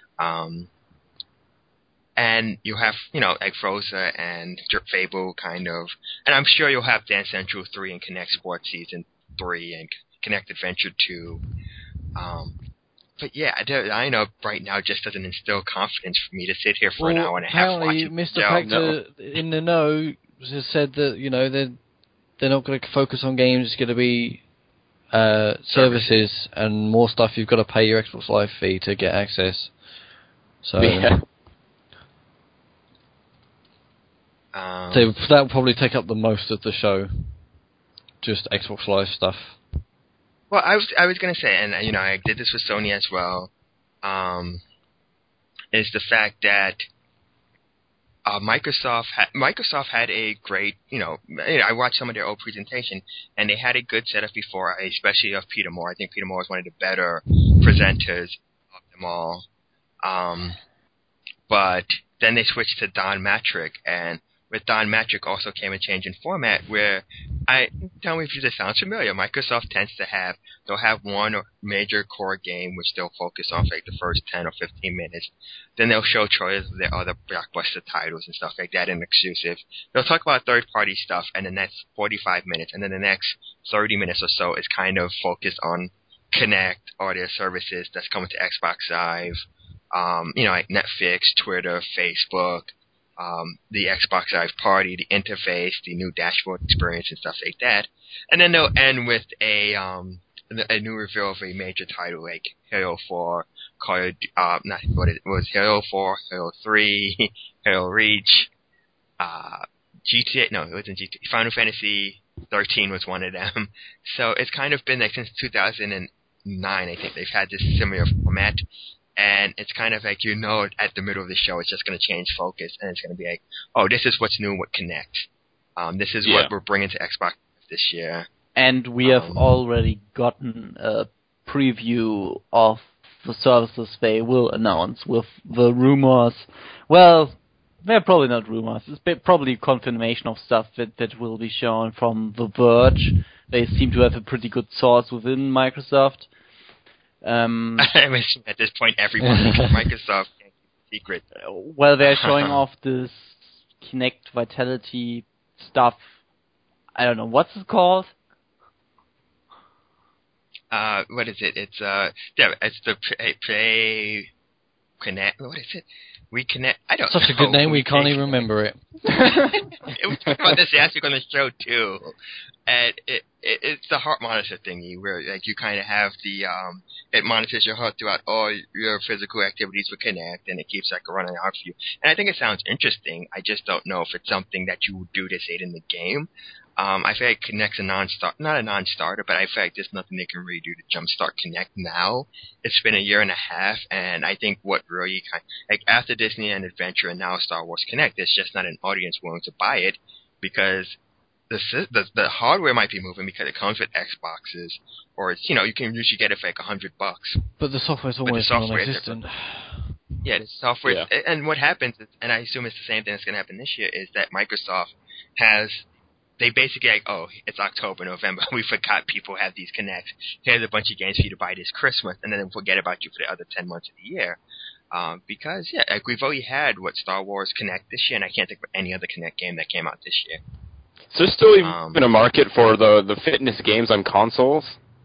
A: and you have, like Forza and Fable kind of. And I'm sure you'll have Dance Central 3 and Kinect Sports Season 3 and Kinect Adventure 2. But yeah, I know right now just doesn't instill confidence for me to sit here for an hour and a half watching.
B: Mr. Factor in the know has said that, they're not going to focus on games, it's going to be services and more stuff. You've got to pay your Xbox Live fee to get access. So...
D: Yeah.
B: So that will probably take up the most of the show, just Xbox Live stuff.
A: Well, I was going to say, and I did this with Sony as well, is the fact that Microsoft had a great, I watched some of their old presentation, and they had a good setup before, especially of Peter Moore. I think Peter Moore is one of the better presenters of them all. But then they switched to Don Matrick, and with Don Matrick also came a change in format where, tell me if this sounds familiar, Microsoft tends to they'll have one major core game which they'll focus on for like the first 10 or 15 minutes. Then they'll show trailers of their other blockbuster titles and stuff like that and exclusive. They'll talk about third-party stuff, and then that's 45 minutes, and then the next 30 minutes or so is kind of focused on Kinect or their services that's coming to Xbox Live, like Netflix, Twitter, Facebook, the Xbox Live Party, the interface, the new dashboard experience, and stuff like that. And then they'll end with a new reveal of a major title like Halo 4, Halo 4, Halo 3, Halo Reach, GTA. No, it wasn't GTA. Final Fantasy 13 was one of them. So it's kind of been like since 2009. I think they've had this similar format. And it's kind of like, at the middle of the show, it's just going to change focus, and it's going to be like, oh, this is what's new with Kinect. This is what we're bringing to Xbox this year.
C: And we have already gotten a preview of the services they will announce with the rumors. Well, They're probably not rumors. It's probably confirmation of stuff that will be shown from The Verge. They seem to have a pretty good source within Microsoft.
A: I'm assuming at this point everyone thinks Microsoft can't keep a secret.
C: Well, they're showing off this Kinect Vitality stuff. I don't know. What's it called?
A: What is it? It's the Play Connect. What is it? We Connect. I don't know.
B: Such a good name, we can't even remember it.
A: We talked about this last week on the show too, and it's the heart monitor thingy where like you kind of have the it monitors your heart throughout all your physical activities with Kinect, and it keeps like running out for you. And I think it sounds interesting. I just don't know if it's something that you would do to say it in the game. I feel like Kinect's not a non-starter, but I feel like there's nothing they can really do to jumpstart Kinect now. It's been a year and a half, and I think what really like after Disneyland Adventure and now Star Wars Kinect, there's just not an audience willing to buy it because the hardware might be moving because it comes with Xboxes, or it's you can usually get it for like $100.
B: But the software's almost non-existent.
A: Yeah, the software, and what happens is, and I assume it's the same thing that's going to happen this year, is that Microsoft they basically like, oh, it's October, November. We forgot people have these Kinects. Here's a bunch of games for you to buy this Christmas, and then they'll forget about you for the other 10 months of the year. Because, like we've already had Star Wars Kinect this year, and I can't think of any other Kinect game that came out this year.
D: So there's still even a market for the fitness games on consoles?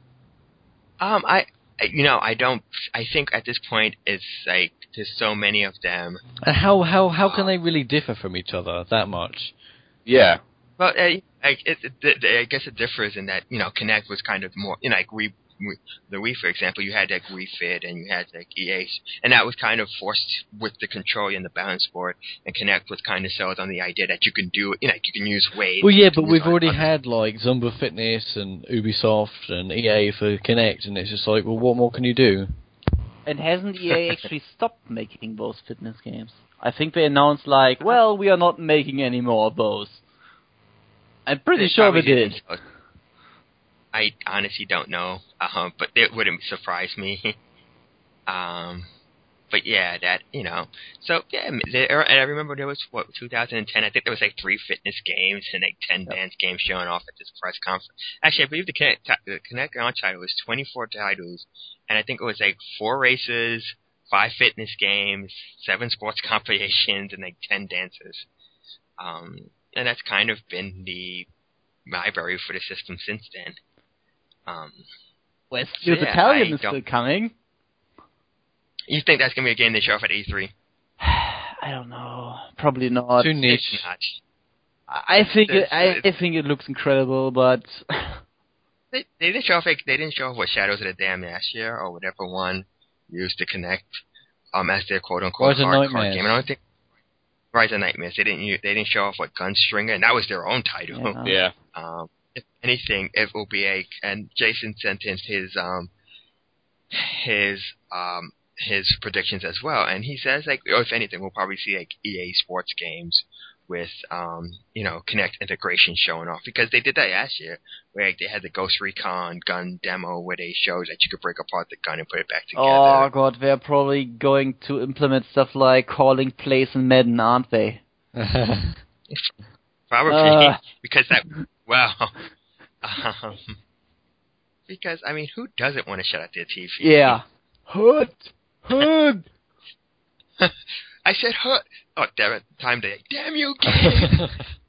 A: I don't. I think at this point it's like there's so many of them.
B: How can they really differ from each other that much?
D: Yeah.
A: Well, I guess it differs in that Kinect was kind of more like the Wii, for example. You had like Wii Fit and you had like EA, and that was kind of forced with the control and the balance board. And Kinect was kind of sold on the idea that you can do you can use weights.
B: Well, yeah, but we've already had like Zumba Fitness and Ubisoft and EA for Kinect, and it's just like, well, what more can you do?
C: And hasn't EA actually stopped making those fitness games? I think they announced like, well, we are not making any more of those. I'm pretty sure they did.
A: I honestly don't know, but it wouldn't surprise me. But yeah, that So yeah, and I remember there was 2010. I think there was like 3 fitness games and like 10 dance games showing off at this press conference. Actually, I believe the Kinect launch title was 24 titles, and I think it was like 4 races, 5 fitness games, 7 sports compilations, and like 10 dances. And that's kind of been the library for the system since then.
C: Steel Battalion is still coming.
A: You think that's going to be a game they show off at E3?
C: I don't know. Probably not.
B: Too niche.
C: I think it looks incredible, but
A: they didn't show off. They didn't show off Shadows of the Dam last year or whatever one used to Kinect as their quote unquote hardcore game. And I don't think Rise of Nightmares. They didn't show off Gunstringer, and that was their own title.
D: Yeah.
A: If anything, it will be and Jason sent in his predictions as well, and he says if anything, we'll probably see EA Sports games with Kinect integration showing off, because they did that last year where they had the Ghost Recon gun demo where they showed that you could break apart the gun and put it back together.
C: Oh god, they're probably going to implement stuff like calling plays in Madden, aren't they?
A: Probably, because because who doesn't want to shut out their TV?
C: Yeah. Hood.
A: I said hood. Oh, damn it! Time to damn you, game.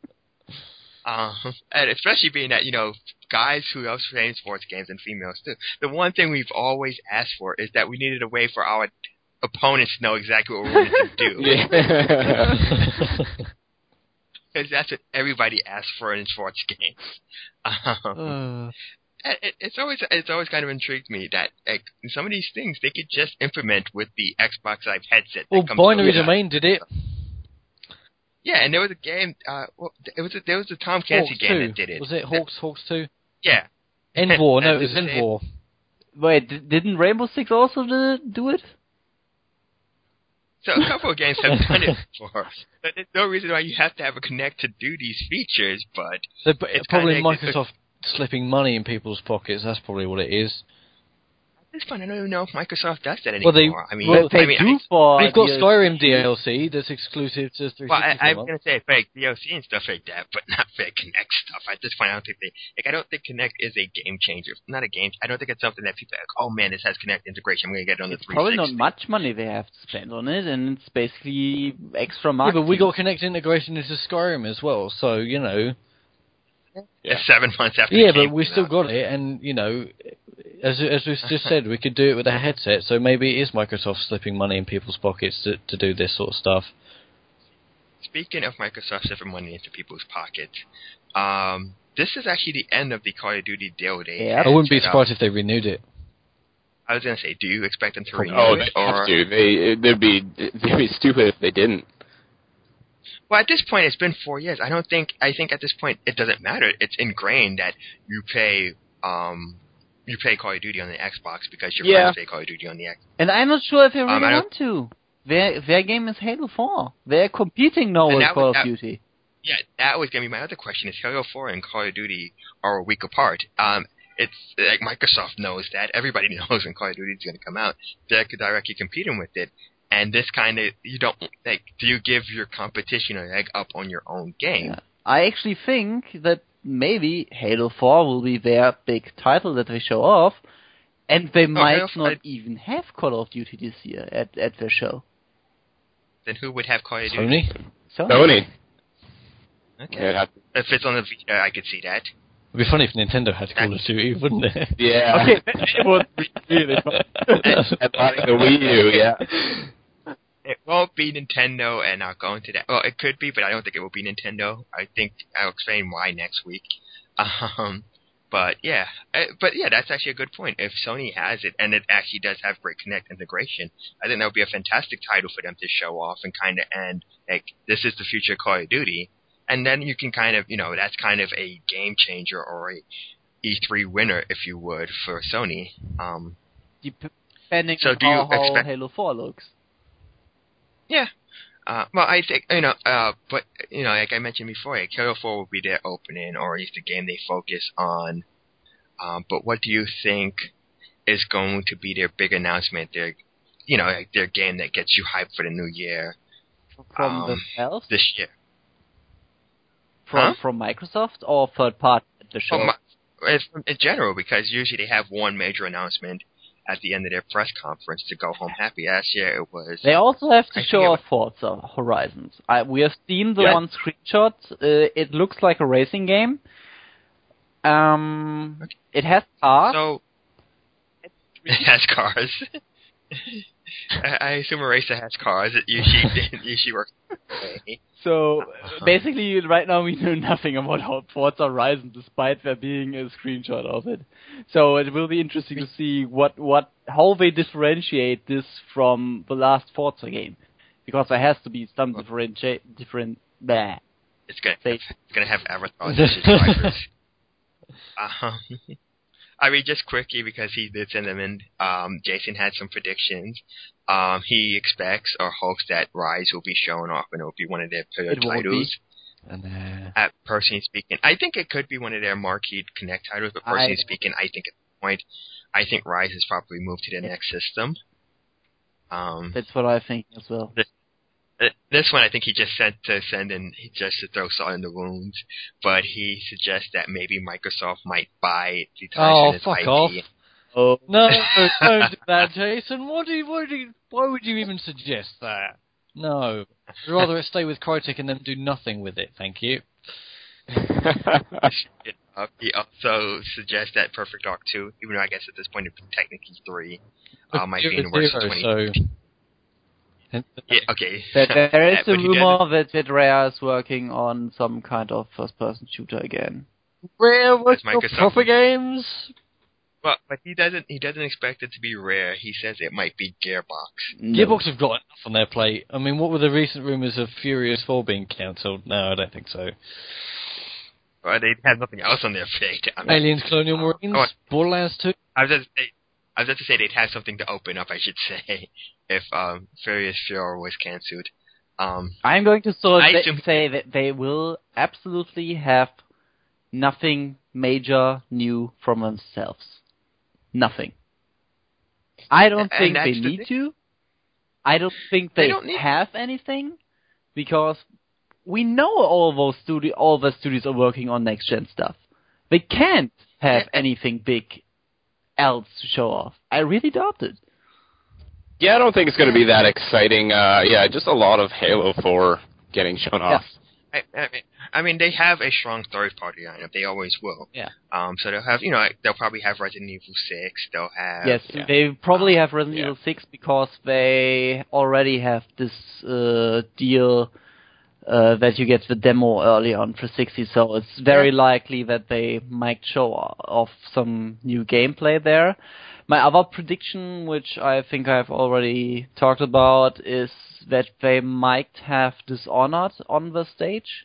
A: And especially being that guys who love playing sports games and females too. The one thing we've always asked for is that we needed a way for our opponents to know exactly what we wanted to do. Because that's what everybody asks for in sports games. It's always kind of intrigued me that some of these things they could just implement with the Xbox Live headset.
B: Well, Binary Domain did it.
A: Yeah, and there was a game. There was a Tom Clancy game that did it.
B: Was it Hawks 2?
A: Yeah.
B: End War. No, it was End War.
C: Wait, didn't Rainbow Six also do it?
A: So a couple of games have done it before. But there's no reason why you have to have a Kinect to do these features, but
B: it's probably Microsoft slipping money in people's pockets. That's probably what it is.
A: this point, I don't even know if Microsoft does that anymore.
C: They do for
B: they've got
C: DLC.
B: Skyrim DLC that's exclusive to 360.
A: Well, I was going to say fake DLC and stuff like that, but not fake Kinect stuff. At this point, I don't think I don't think Kinect is a game changer. Not a game. I don't think it's something that people are like, oh man, this has Kinect integration. I'm going to get it on the 360.
C: Probably not much money they have to spend on it, and it's basically extra marketing.
B: Yeah, but we got Kinect integration into Skyrim as well, so, you know.
A: Yeah. 7 months after
B: Yeah, but we still got it, and, you know, as we just said, we could do it with a headset, so maybe it is Microsoft slipping money in people's pockets to do this sort of stuff.
A: Speaking of Microsoft slipping money into people's pockets, this is actually the end of the Call of Duty deal day.
C: Yeah.
B: I wouldn't be surprised if they renewed it.
A: I was going to say, do you expect them to renew
D: they
A: it?
D: have to. They'd be stupid if they didn't.
A: Well, at this point, it's been 4 years. I think at this point it doesn't matter. It's ingrained that you play Call of Duty on the Xbox because your friends play Call of Duty on the Xbox.
C: And I'm not sure if they really want to. Their game is Halo 4. They're competing now with Call of Duty.
A: Yeah, that was going to be my other question. Is Halo 4 and Call of Duty are a week apart? It's like Microsoft knows that. Everybody knows when Call of Duty is going to come out. They're directly competing with it. And this kind of, you don't, like, do you give your competition a leg up on your own game?
C: Yeah. I actually think that maybe Halo 4 will be their big title that they show off, and they might not even have Call of Duty this year at their show.
A: Then who would have Call of Duty?
D: Sony.
A: Okay.
D: Yeah.
A: If it's on the Vita, I could see that.
B: It would be funny if Nintendo had Call of Duty, wouldn't it?
D: Yeah.
C: Okay, it would be really fun.
D: And like the Wii U, yeah.
A: It won't be Nintendo, and I'll go into that. Well, it could be, but I don't think it will be Nintendo. I think I'll explain why next week. But yeah, that's actually a good point. If Sony has it, and it actually does have great Kinect integration, I think that would be a fantastic title for them to show off and kind of end, like, this is the future of Call of Duty. And then you can kind of, that's kind of a game changer or a E3 winner, if you would, for Sony.
C: Depending on how Halo 4 looks.
A: Yeah. Well, I think, but, like I mentioned before, like, Halo 4 will be their opening, or at least the game they focus on. But what do you think is going to be their big announcement, their game that gets you hyped for the new year?
C: From themselves?
A: This year.
C: From Microsoft or third party at the show?
A: In general, because usually they have one major announcement at the end of their press conference to go home happy. Last year it was...
C: They also have to show off Forza Horizons. We have seen the one screenshot. It looks like a racing game. It has cars.
A: So, it has cars. I assume a racer has cars. It usually works.
C: So, basically, right now we know nothing about Forza Horizon, despite there being a screenshot of it. So it will be interesting to see how they differentiate this from the last Forza game, because there has to be some different. There.
A: It's gonna have avatars as drivers. I mean, just quickly, because he did send them in, Jason had some predictions. He expects or hopes that Rise will be shown off and it will be one of their pillar titles. Personally speaking, I think it could be one of their marquee Kinect titles, but personally speaking, I think at this point, Rise has probably moved to the next system.
C: That's what I think as well.
A: This one, I think he just sent to throw salt in the wounds, but he suggests that maybe Microsoft might buy the title as
B: fuck
A: IP.
B: off. Oh. No, don't do that, Jason. Why would you even suggest that? No. I'd rather it stay with Crytek and then do nothing with it, thank you.
A: He also suggests that Perfect Dark 2, even though I guess at this point it's technically 3, might be in the works of 2020. Yeah, okay.
C: There is a rumor that Rare is working on some kind of first-person shooter again.
B: Rare works on proper games?
A: Well, but he doesn't expect it to be Rare. He says it might be Gearbox.
B: No. Gearbox have got enough on their plate. I mean, what were the recent rumours of Furious 4 being cancelled? No, I don't think so.
A: Well, they had nothing else on their plate.
B: Aliens, Colonial Marines, Borderlands 2.
A: I was just to say they'd have something to open up, I should say, if Furious 4 was cancelled.
C: I'm going to say that they will absolutely have nothing major new from themselves. Nothing. I don't think
A: that's
C: they
A: the
C: need to. I don't think they
A: don't need-
C: have anything, because we know all the studios are working on next gen stuff. They can't have anything big else to show off. I really doubt it.
D: Yeah, I don't think it's going to be that exciting. Just a lot of Halo 4 getting shown off.
A: I mean, they have a strong third-party lineup. They always will.
C: Yeah.
A: So they'll have, they'll probably have Resident Evil 6. They'll have.
C: Yes, they probably have Resident Evil 6 because they already have this deal that you get the demo early on for 60. So it's very likely that they might show off some new gameplay there. My other prediction, which I think I've already talked about, is that they might have Dishonored on the stage.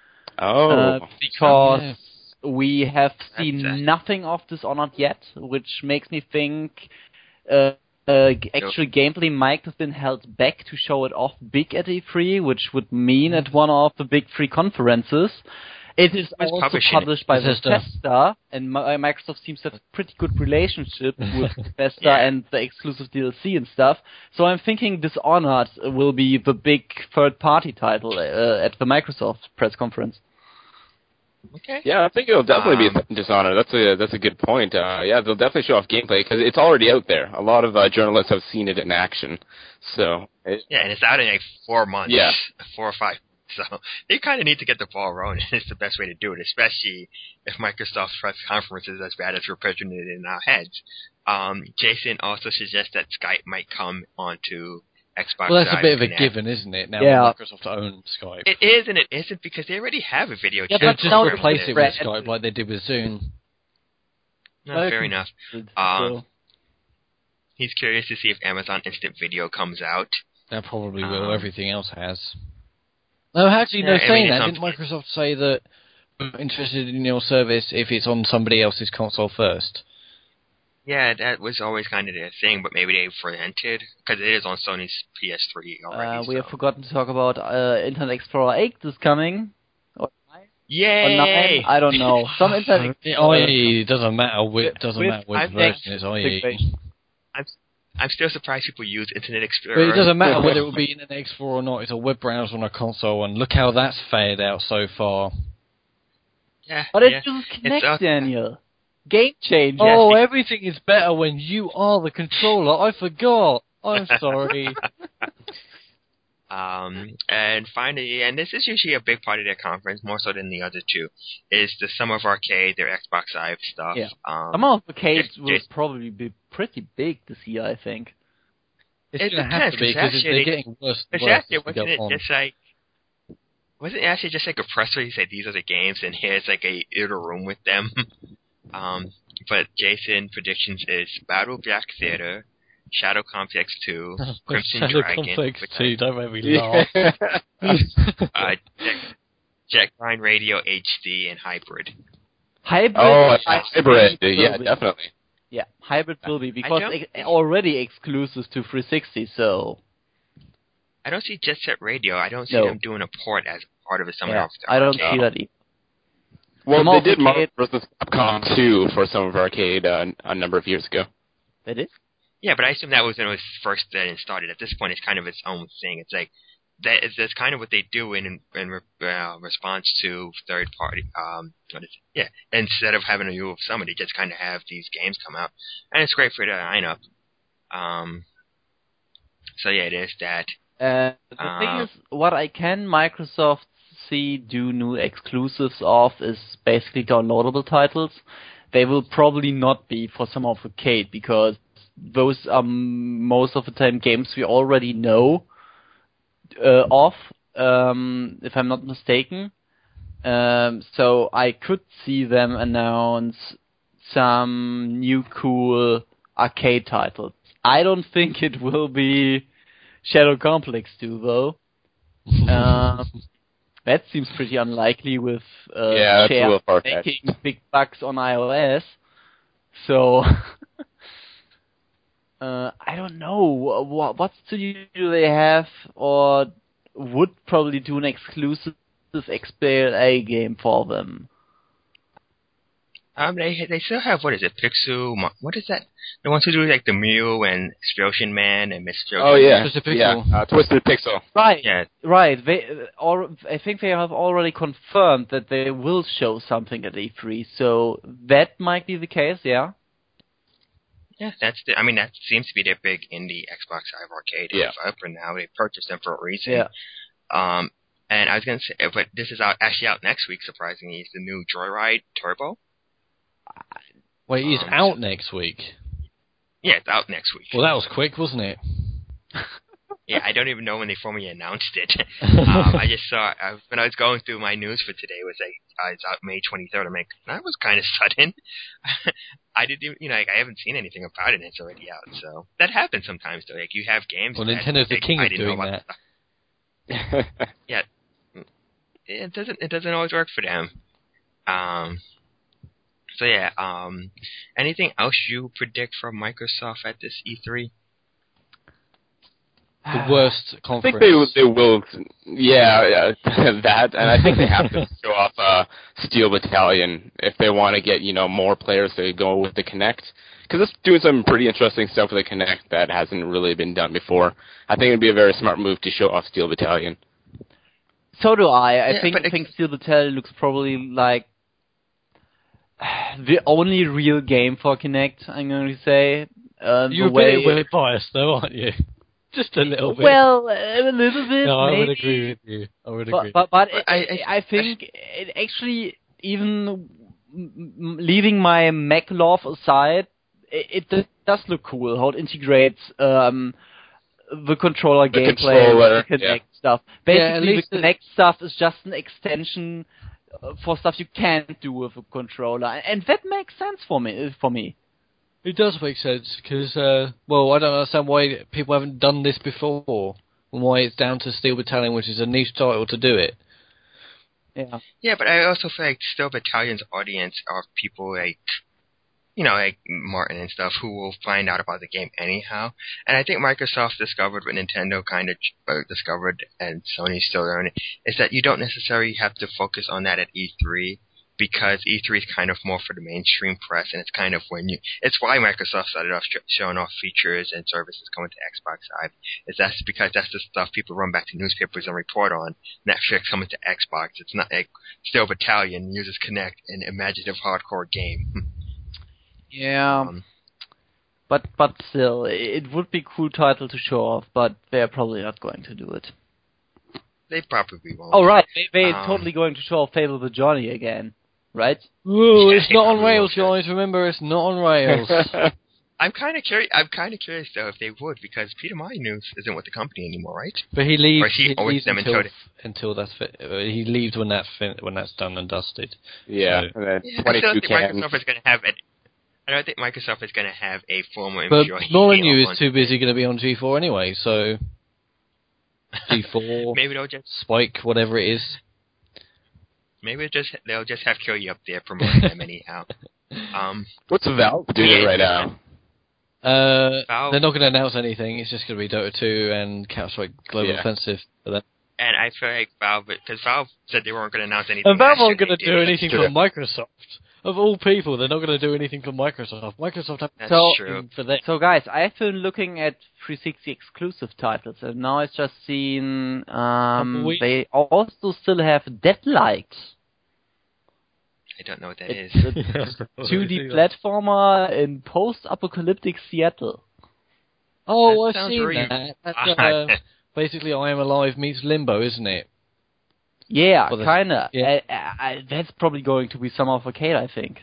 C: Because we have seen nothing of Dishonored yet, which makes me think actually gameplay might have been held back to show it off big at E3, which would mean at one of the big 3 conferences. It is also published by Bethesda, and Microsoft seems to have a pretty good relationship with Bethesda and the exclusive DLC and stuff. So I'm thinking Dishonored will be the big third-party title at the Microsoft press conference.
A: Okay.
D: Yeah, I think it'll definitely be Dishonored. That's a good point. They'll definitely show off gameplay because it's already out there. A lot of journalists have seen it in action. So
A: and it's out in like 4 months.
D: Yeah.
A: 4 or 5. So they kind of need to get the ball rolling. It's the best way to do it, especially if Microsoft's press conference is as bad as we're picturing it in our heads. Jason also suggests that Skype might come onto Xbox.
B: Well, that's a bit of a
A: Connect.
B: given, isn't it? Now Microsoft owns Skype.
A: It is and it isn't, because they already have a video chat.
B: But just replace it with Skype like they did with Zoom.
A: No, fair enough. He's curious to see if Amazon Instant Video comes out.
B: That probably will. Everything else has. No, actually, saying that, didn't Microsoft say that we're interested in your service if it's on somebody else's console first?
A: Yeah, that was always kind of their thing, but maybe they prevented, because it is on Sony's PS3 already.
C: We have forgotten to talk about Internet Explorer 8 is coming.
A: Yay!
C: 9? I don't know. Some Internet Explorer.
B: IE doesn't matter which version it's IE.
A: I'm still surprised people use Internet Explorer.
B: But it doesn't matter whether it will be Internet Explorer or not. It's a web browser on a console, and look how that's fared out so far.
A: Yeah,
C: but it uses Kinect, Daniel. Game changer.
B: Oh, everything is better when you are the controller. I forgot. I'm sorry.
A: And finally, and this is usually a big part of their conference, more so than the other two, is the Summer of Arcade, their Xbox Live stuff.
C: Yeah. Summer of Arcade will probably be pretty big this year, I think.
B: It's going to have to be, because they're getting worse and worse as we go on.
A: Wasn't it actually just like a press release that these are the games, and here's like a little room with them? But Jason predictions is Battle Jack Theater, Shadow Complex 2, Crimson
B: Shadow
A: Dragon.
B: Complex 2, don't make me laugh.
A: Jet Grind Radio HD, and Hybrid.
D: Hybrid. Yeah, definitely.
C: Yeah, Hybrid will be, because it's already exclusive to 360, so...
A: I don't see Jet Set Radio. I don't see them doing a port as part of a Summer of Arcade.
C: I don't see that either.
D: Well, they did Marvel vs. Capcom 2 for Summer of Arcade a number of years ago.
C: They did?
A: Yeah, but I assume that was when it was first started. At this point, it's kind of its own thing. It's like that's kind of what they do in response to third party. Instead of having a review of somebody, just kind of have these games come out, and it's great for the lineup. So yeah, it is that.
C: The thing is, what I can Microsoft see do new exclusives of is basically downloadable titles. They will probably not be for Summer of Arcade, because those are most of the time games we already know of, if I'm not mistaken. So I could see them announce some new cool arcade titles. I don't think it will be Shadow Complex 2, though. That seems pretty unlikely with Share making big bucks on iOS. So... I don't know. What studio do they have, or would probably do an exclusive XBLA game for them?
A: They still have, what is it, Pixel? What is that? The ones who do like the Mew and Explosion Man and Mr.
D: Oh yeah,
B: Twisted Pixel.
D: Yeah, Twisted Pixel.
C: Right.
A: Yeah.
C: Right. I think they have already confirmed that they will show something at E3, so that might be the case. Yeah.
A: Yeah, that seems to be their big indie Xbox Live Arcade developer now. They purchased them for a reason.
C: Yeah.
A: And I was gonna say, but this is actually out next week. Surprisingly, it's the new Joyride Turbo.
B: Wait, he's out next week?
A: Yeah, it's out next week.
B: Well, that was quick, wasn't it?
A: Yeah, I don't even know when they formally announced it. I just saw when I was going through my news for today. It was like it's out May 23rd. I'm like, that was kind of sudden. I didn't even, I haven't seen anything about it. And it's already out, so that happens sometimes. Though, like you have games.
B: Well, Nintendo's the king of doing that.
A: Yeah, it doesn't always work for them. So yeah, anything else you predict from Microsoft at this E3?
B: The worst conference.
D: I think they will, that, and I think they have to show off Steel Battalion if they want to get, more players to go with the Kinect. Because it's doing some pretty interesting stuff with the Kinect that hasn't really been done before. I think it'd be a very smart move to show off Steel Battalion.
C: So do I. I think Steel Battalion looks probably like the only real game for Kinect, I'm going to say.
B: You're a bit biased, though, aren't you? Just a little bit.
C: Well, a little bit.
B: No,
C: maybe.
B: I would agree with you.
C: But I think it actually, even leaving my Mac love aside, it does look cool how it integrates the controller gameplay with the Kinect stuff. Basically, the Kinect stuff is just an extension for stuff you can't do with a controller, and that makes sense for me.
B: It does make sense, because, I don't understand why people haven't done this before, and why it's down to Steel Battalion, which is a niche title, to do it.
C: Yeah.
A: Yeah, but I also feel like Steel Battalion's audience are people like Martin and stuff, who will find out about the game anyhow. And I think Microsoft discovered what Nintendo kind of discovered, and Sony's still learning, is that you don't necessarily have to focus on that at E3, because E3 is kind of more for the mainstream press, and it's kind of it's why Microsoft started off showing off features and services coming to Xbox Live. That's because that's the stuff people run back to newspapers and report on. Netflix coming to Xbox. It's not like Steel Battalion uses Kinect, an imaginative hardcore game.
C: Yeah. But still, it would be a cool title to show off, but they're probably not going to do it.
A: They probably won't.
C: Oh, right. They're totally going to show off Fable the Johnny again, right?
B: Ooh, it's not on rails, guys. Remember, it's not on rails.
A: I'm kind of curious, though, if they would, because Peter Molyneux isn't with the company anymore, right?
B: But he leaves.
A: Or he leaves them
B: until that's he leaves when that's done and dusted.
D: Yeah.
B: So.
D: And then
A: I don't think Microsoft is going to have I don't think Microsoft is going to have a formal employee.
B: But Molyneux is too busy going to be on G4 anyway, so G4,
A: maybe they'll just
B: Spike, whatever it is.
A: Maybe they'll just have Kiryu up there promoting them anyhow.
D: What's Valve doing right now?
B: They're not going to announce anything. It's just going to be Dota 2 and Counter-Strike Global Offensive for them.
A: And I feel like because Valve said they weren't going to announce anything.
B: And Valve aren't going to do anything for Microsoft. Of all people, they're not going to do anything for Microsoft. Microsoft have
A: true.
B: For them.
C: So guys, I've been looking at 360 exclusive titles, and now I've just seen they also still have Deadlight.
A: I don't know what that is.
C: It's a 2D platformer in post-apocalyptic Seattle.
B: Oh, I've seen that. That's basically I Am Alive meets Limbo, isn't it?
C: Yeah, kinda.
B: Yeah.
C: That's probably going to be some of arcade, I think.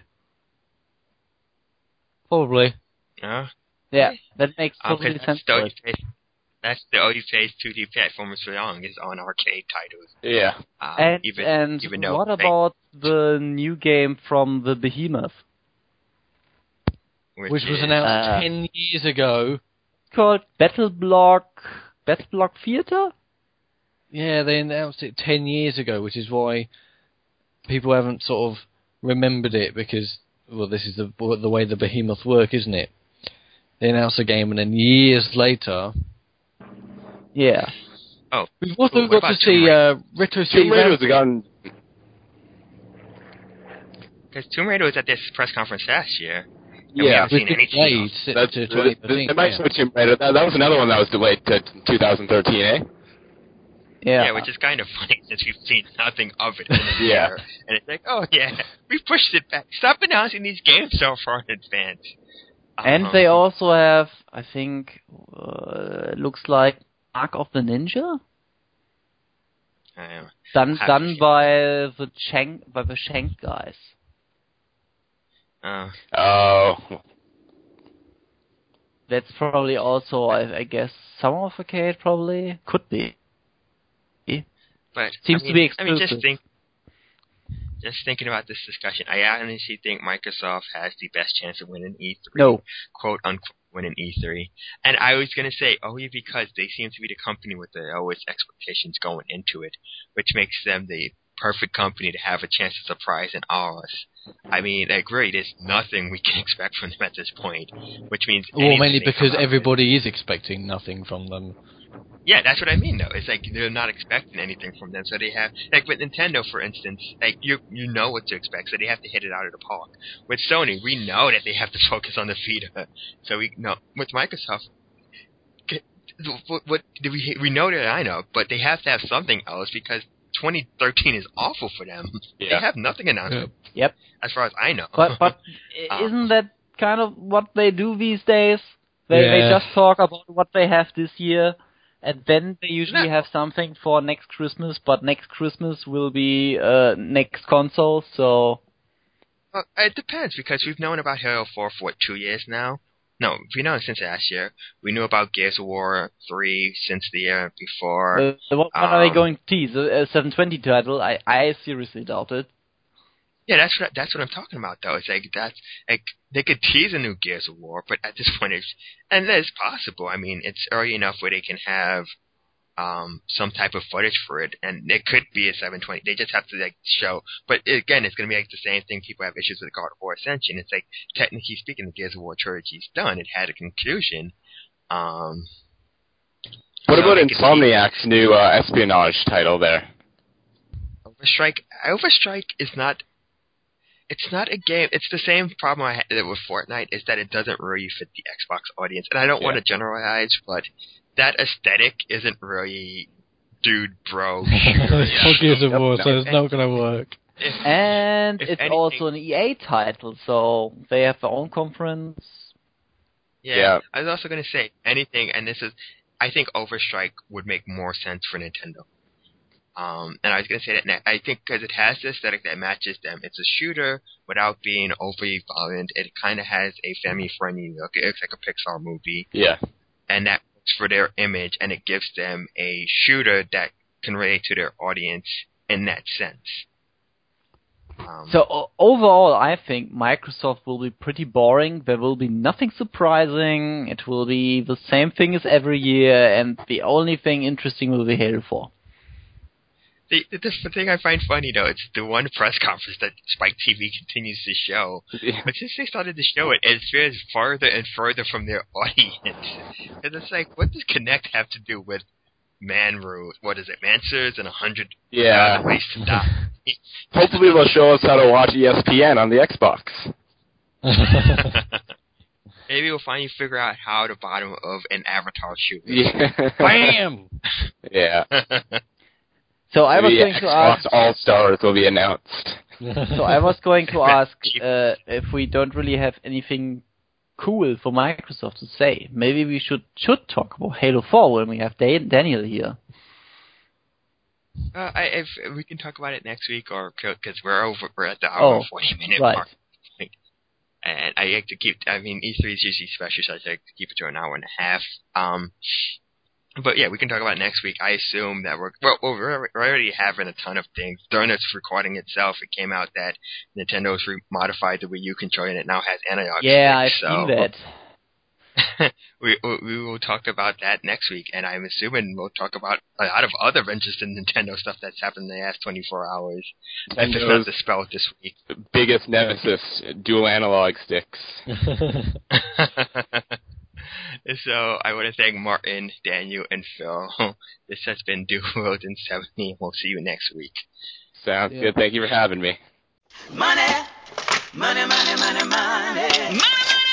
B: Probably.
C: Yeah, that makes totally sense.
A: That's the only phase 2D platformers for long is on arcade titles.
D: Yeah.
A: Even though
C: what about the new game from the Behemoth?
B: Which was announced 10 years ago.
C: It's called Battle Block Theater?
B: Yeah, they announced it 10 years ago, which is why people haven't sort of remembered it, because, well, this is the way the Behemoth work, isn't it? They announce a game, and then years later...
C: Yeah.
A: Oh.
B: We've also got to see Retro City
D: Tomb Raider was a gun.
A: Because Tomb Raider was at this press conference last year. And
D: Yeah.
A: we haven't seen anything else.
B: To 2013.
D: The next one, Tomb Raider, that was another one that was delayed to 2013, eh?
C: Yeah.
A: Which is kind of funny since we've seen nothing of it in a
D: Yeah.
A: year. And it's like, oh yeah, we pushed it back. Stop announcing these games so far in advance.
C: And they also have, I think, looks like Mark of the Ninja, done by the Shank guys.
D: Oh.
C: That's probably also, I guess, Summer of Arcade probably could be.
A: But
C: Seems to be exclusive.
A: Just thinking about this discussion, I honestly think Microsoft has the best chance of winning E3.
C: No.
A: Quote unquote winning E3. And I was going to say only because they seem to be the company with the lowest expectations going into it, which makes them the perfect company to have a chance to surprise and awe us. I mean, like, really, there's nothing we can expect from them at this point, which means...
B: Well, mainly because everybody is expecting nothing from them.
A: Yeah, that's what I mean, though. It's like they're not expecting anything from them, so they have... Like, with Nintendo, for instance, like, you know what to expect, so they have to hit it out of the park. With Sony, we know that they have to focus on the Vita, so we know... With Microsoft, we know that I know, but they have to have something else, because 2013 is awful for them.
D: Yeah.
A: They have nothing announced.
C: Yep.
A: As far as I know.
C: But isn't that kind of what they do these days? They just talk about what they have this year, and then they usually have something for next Christmas, but next Christmas will be next console, so...
A: Well, it depends, because we've known about Halo 4 for, 2 years now? No, we've known since last year. We knew about Gears of War 3 since the year before.
C: What are they going to tease? A 720 title? I seriously doubt it.
A: Yeah, that's what I'm talking about, though. It's like they could tease a new Gears of War, but at this point, it's possible. I mean, it's early enough where they can have some type of footage for it, and it could be a 720. They just have to like show. But again, it's going to be like the same thing. People have issues with God of War Ascension. It's like, technically speaking, the Gears of War trilogy's done. It had a conclusion.
D: What about Insomniac's new espionage title there?
A: Overstrike is not. It's not a game. It's the same problem I had with Fortnite, is that it doesn't really fit the Xbox audience. And I don't want to generalize, but that aesthetic isn't really dude, bro, shooter.
B: It's for Gears of War, so it's not going to work.
C: And it's also an EA title, so they have their own conference.
A: Yeah. I was also going to say anything, and I think Overstrike would make more sense for Nintendo. And I was going to say that I think because it has the aesthetic that matches them. It's a shooter without being overly violent. It kind of has a family-friendly look. It looks like a Pixar movie.
D: Yeah.
A: And that works for their image, and it gives them a shooter that can relate to their audience in that sense.
C: So overall, I think Microsoft will be pretty boring. There will be nothing surprising. It will be the same thing as every year, and the only thing interesting will be Halo 4.
A: The thing I find funny, though, it's the one press conference that Spike TV continues to show.
D: Yeah.
A: But since they started to show it, it veers farther and further from their audience. And it's like, what does Kinect have to do with what is it, Mansers and 100 ways to die?
D: Hopefully they'll show us how to watch ESPN on the Xbox.
A: Maybe we'll finally figure out how the bottom of an Avatar shooter.
D: Yeah.
B: Bam!
D: Yeah.
C: So I was going
D: Xbox
C: to ask.
D: All-Stars will be announced.
C: So I was going to ask if we don't really have anything cool for Microsoft to say. Maybe we should talk about Halo 4 when we have Daniel here.
A: If we can talk about it next week, or because we're at the hour and 40-minute mark. And I like to keep. I mean, E3 is usually special, so I like to keep it to an hour and a half. But yeah, we can talk about it next week. I assume that we're already having a ton of things. During this recording itself, it came out that Nintendo's modified the Wii U controller, and it now has analog sticks.
C: Yeah, I've seen that.
A: we will talk about that next week, and I'm assuming we'll talk about a lot of other interesting Nintendo stuff that's happened in the last 24 hours. If it's not dispelled this week.
D: The biggest nemesis, dual analog sticks.
A: So I want to thank Martin, Daniel, and Phil. This has been Dual World in 70, and we'll see you next week.
D: Sounds good. Thank you for having me.
E: Money! Money, money, money, money. Money, money.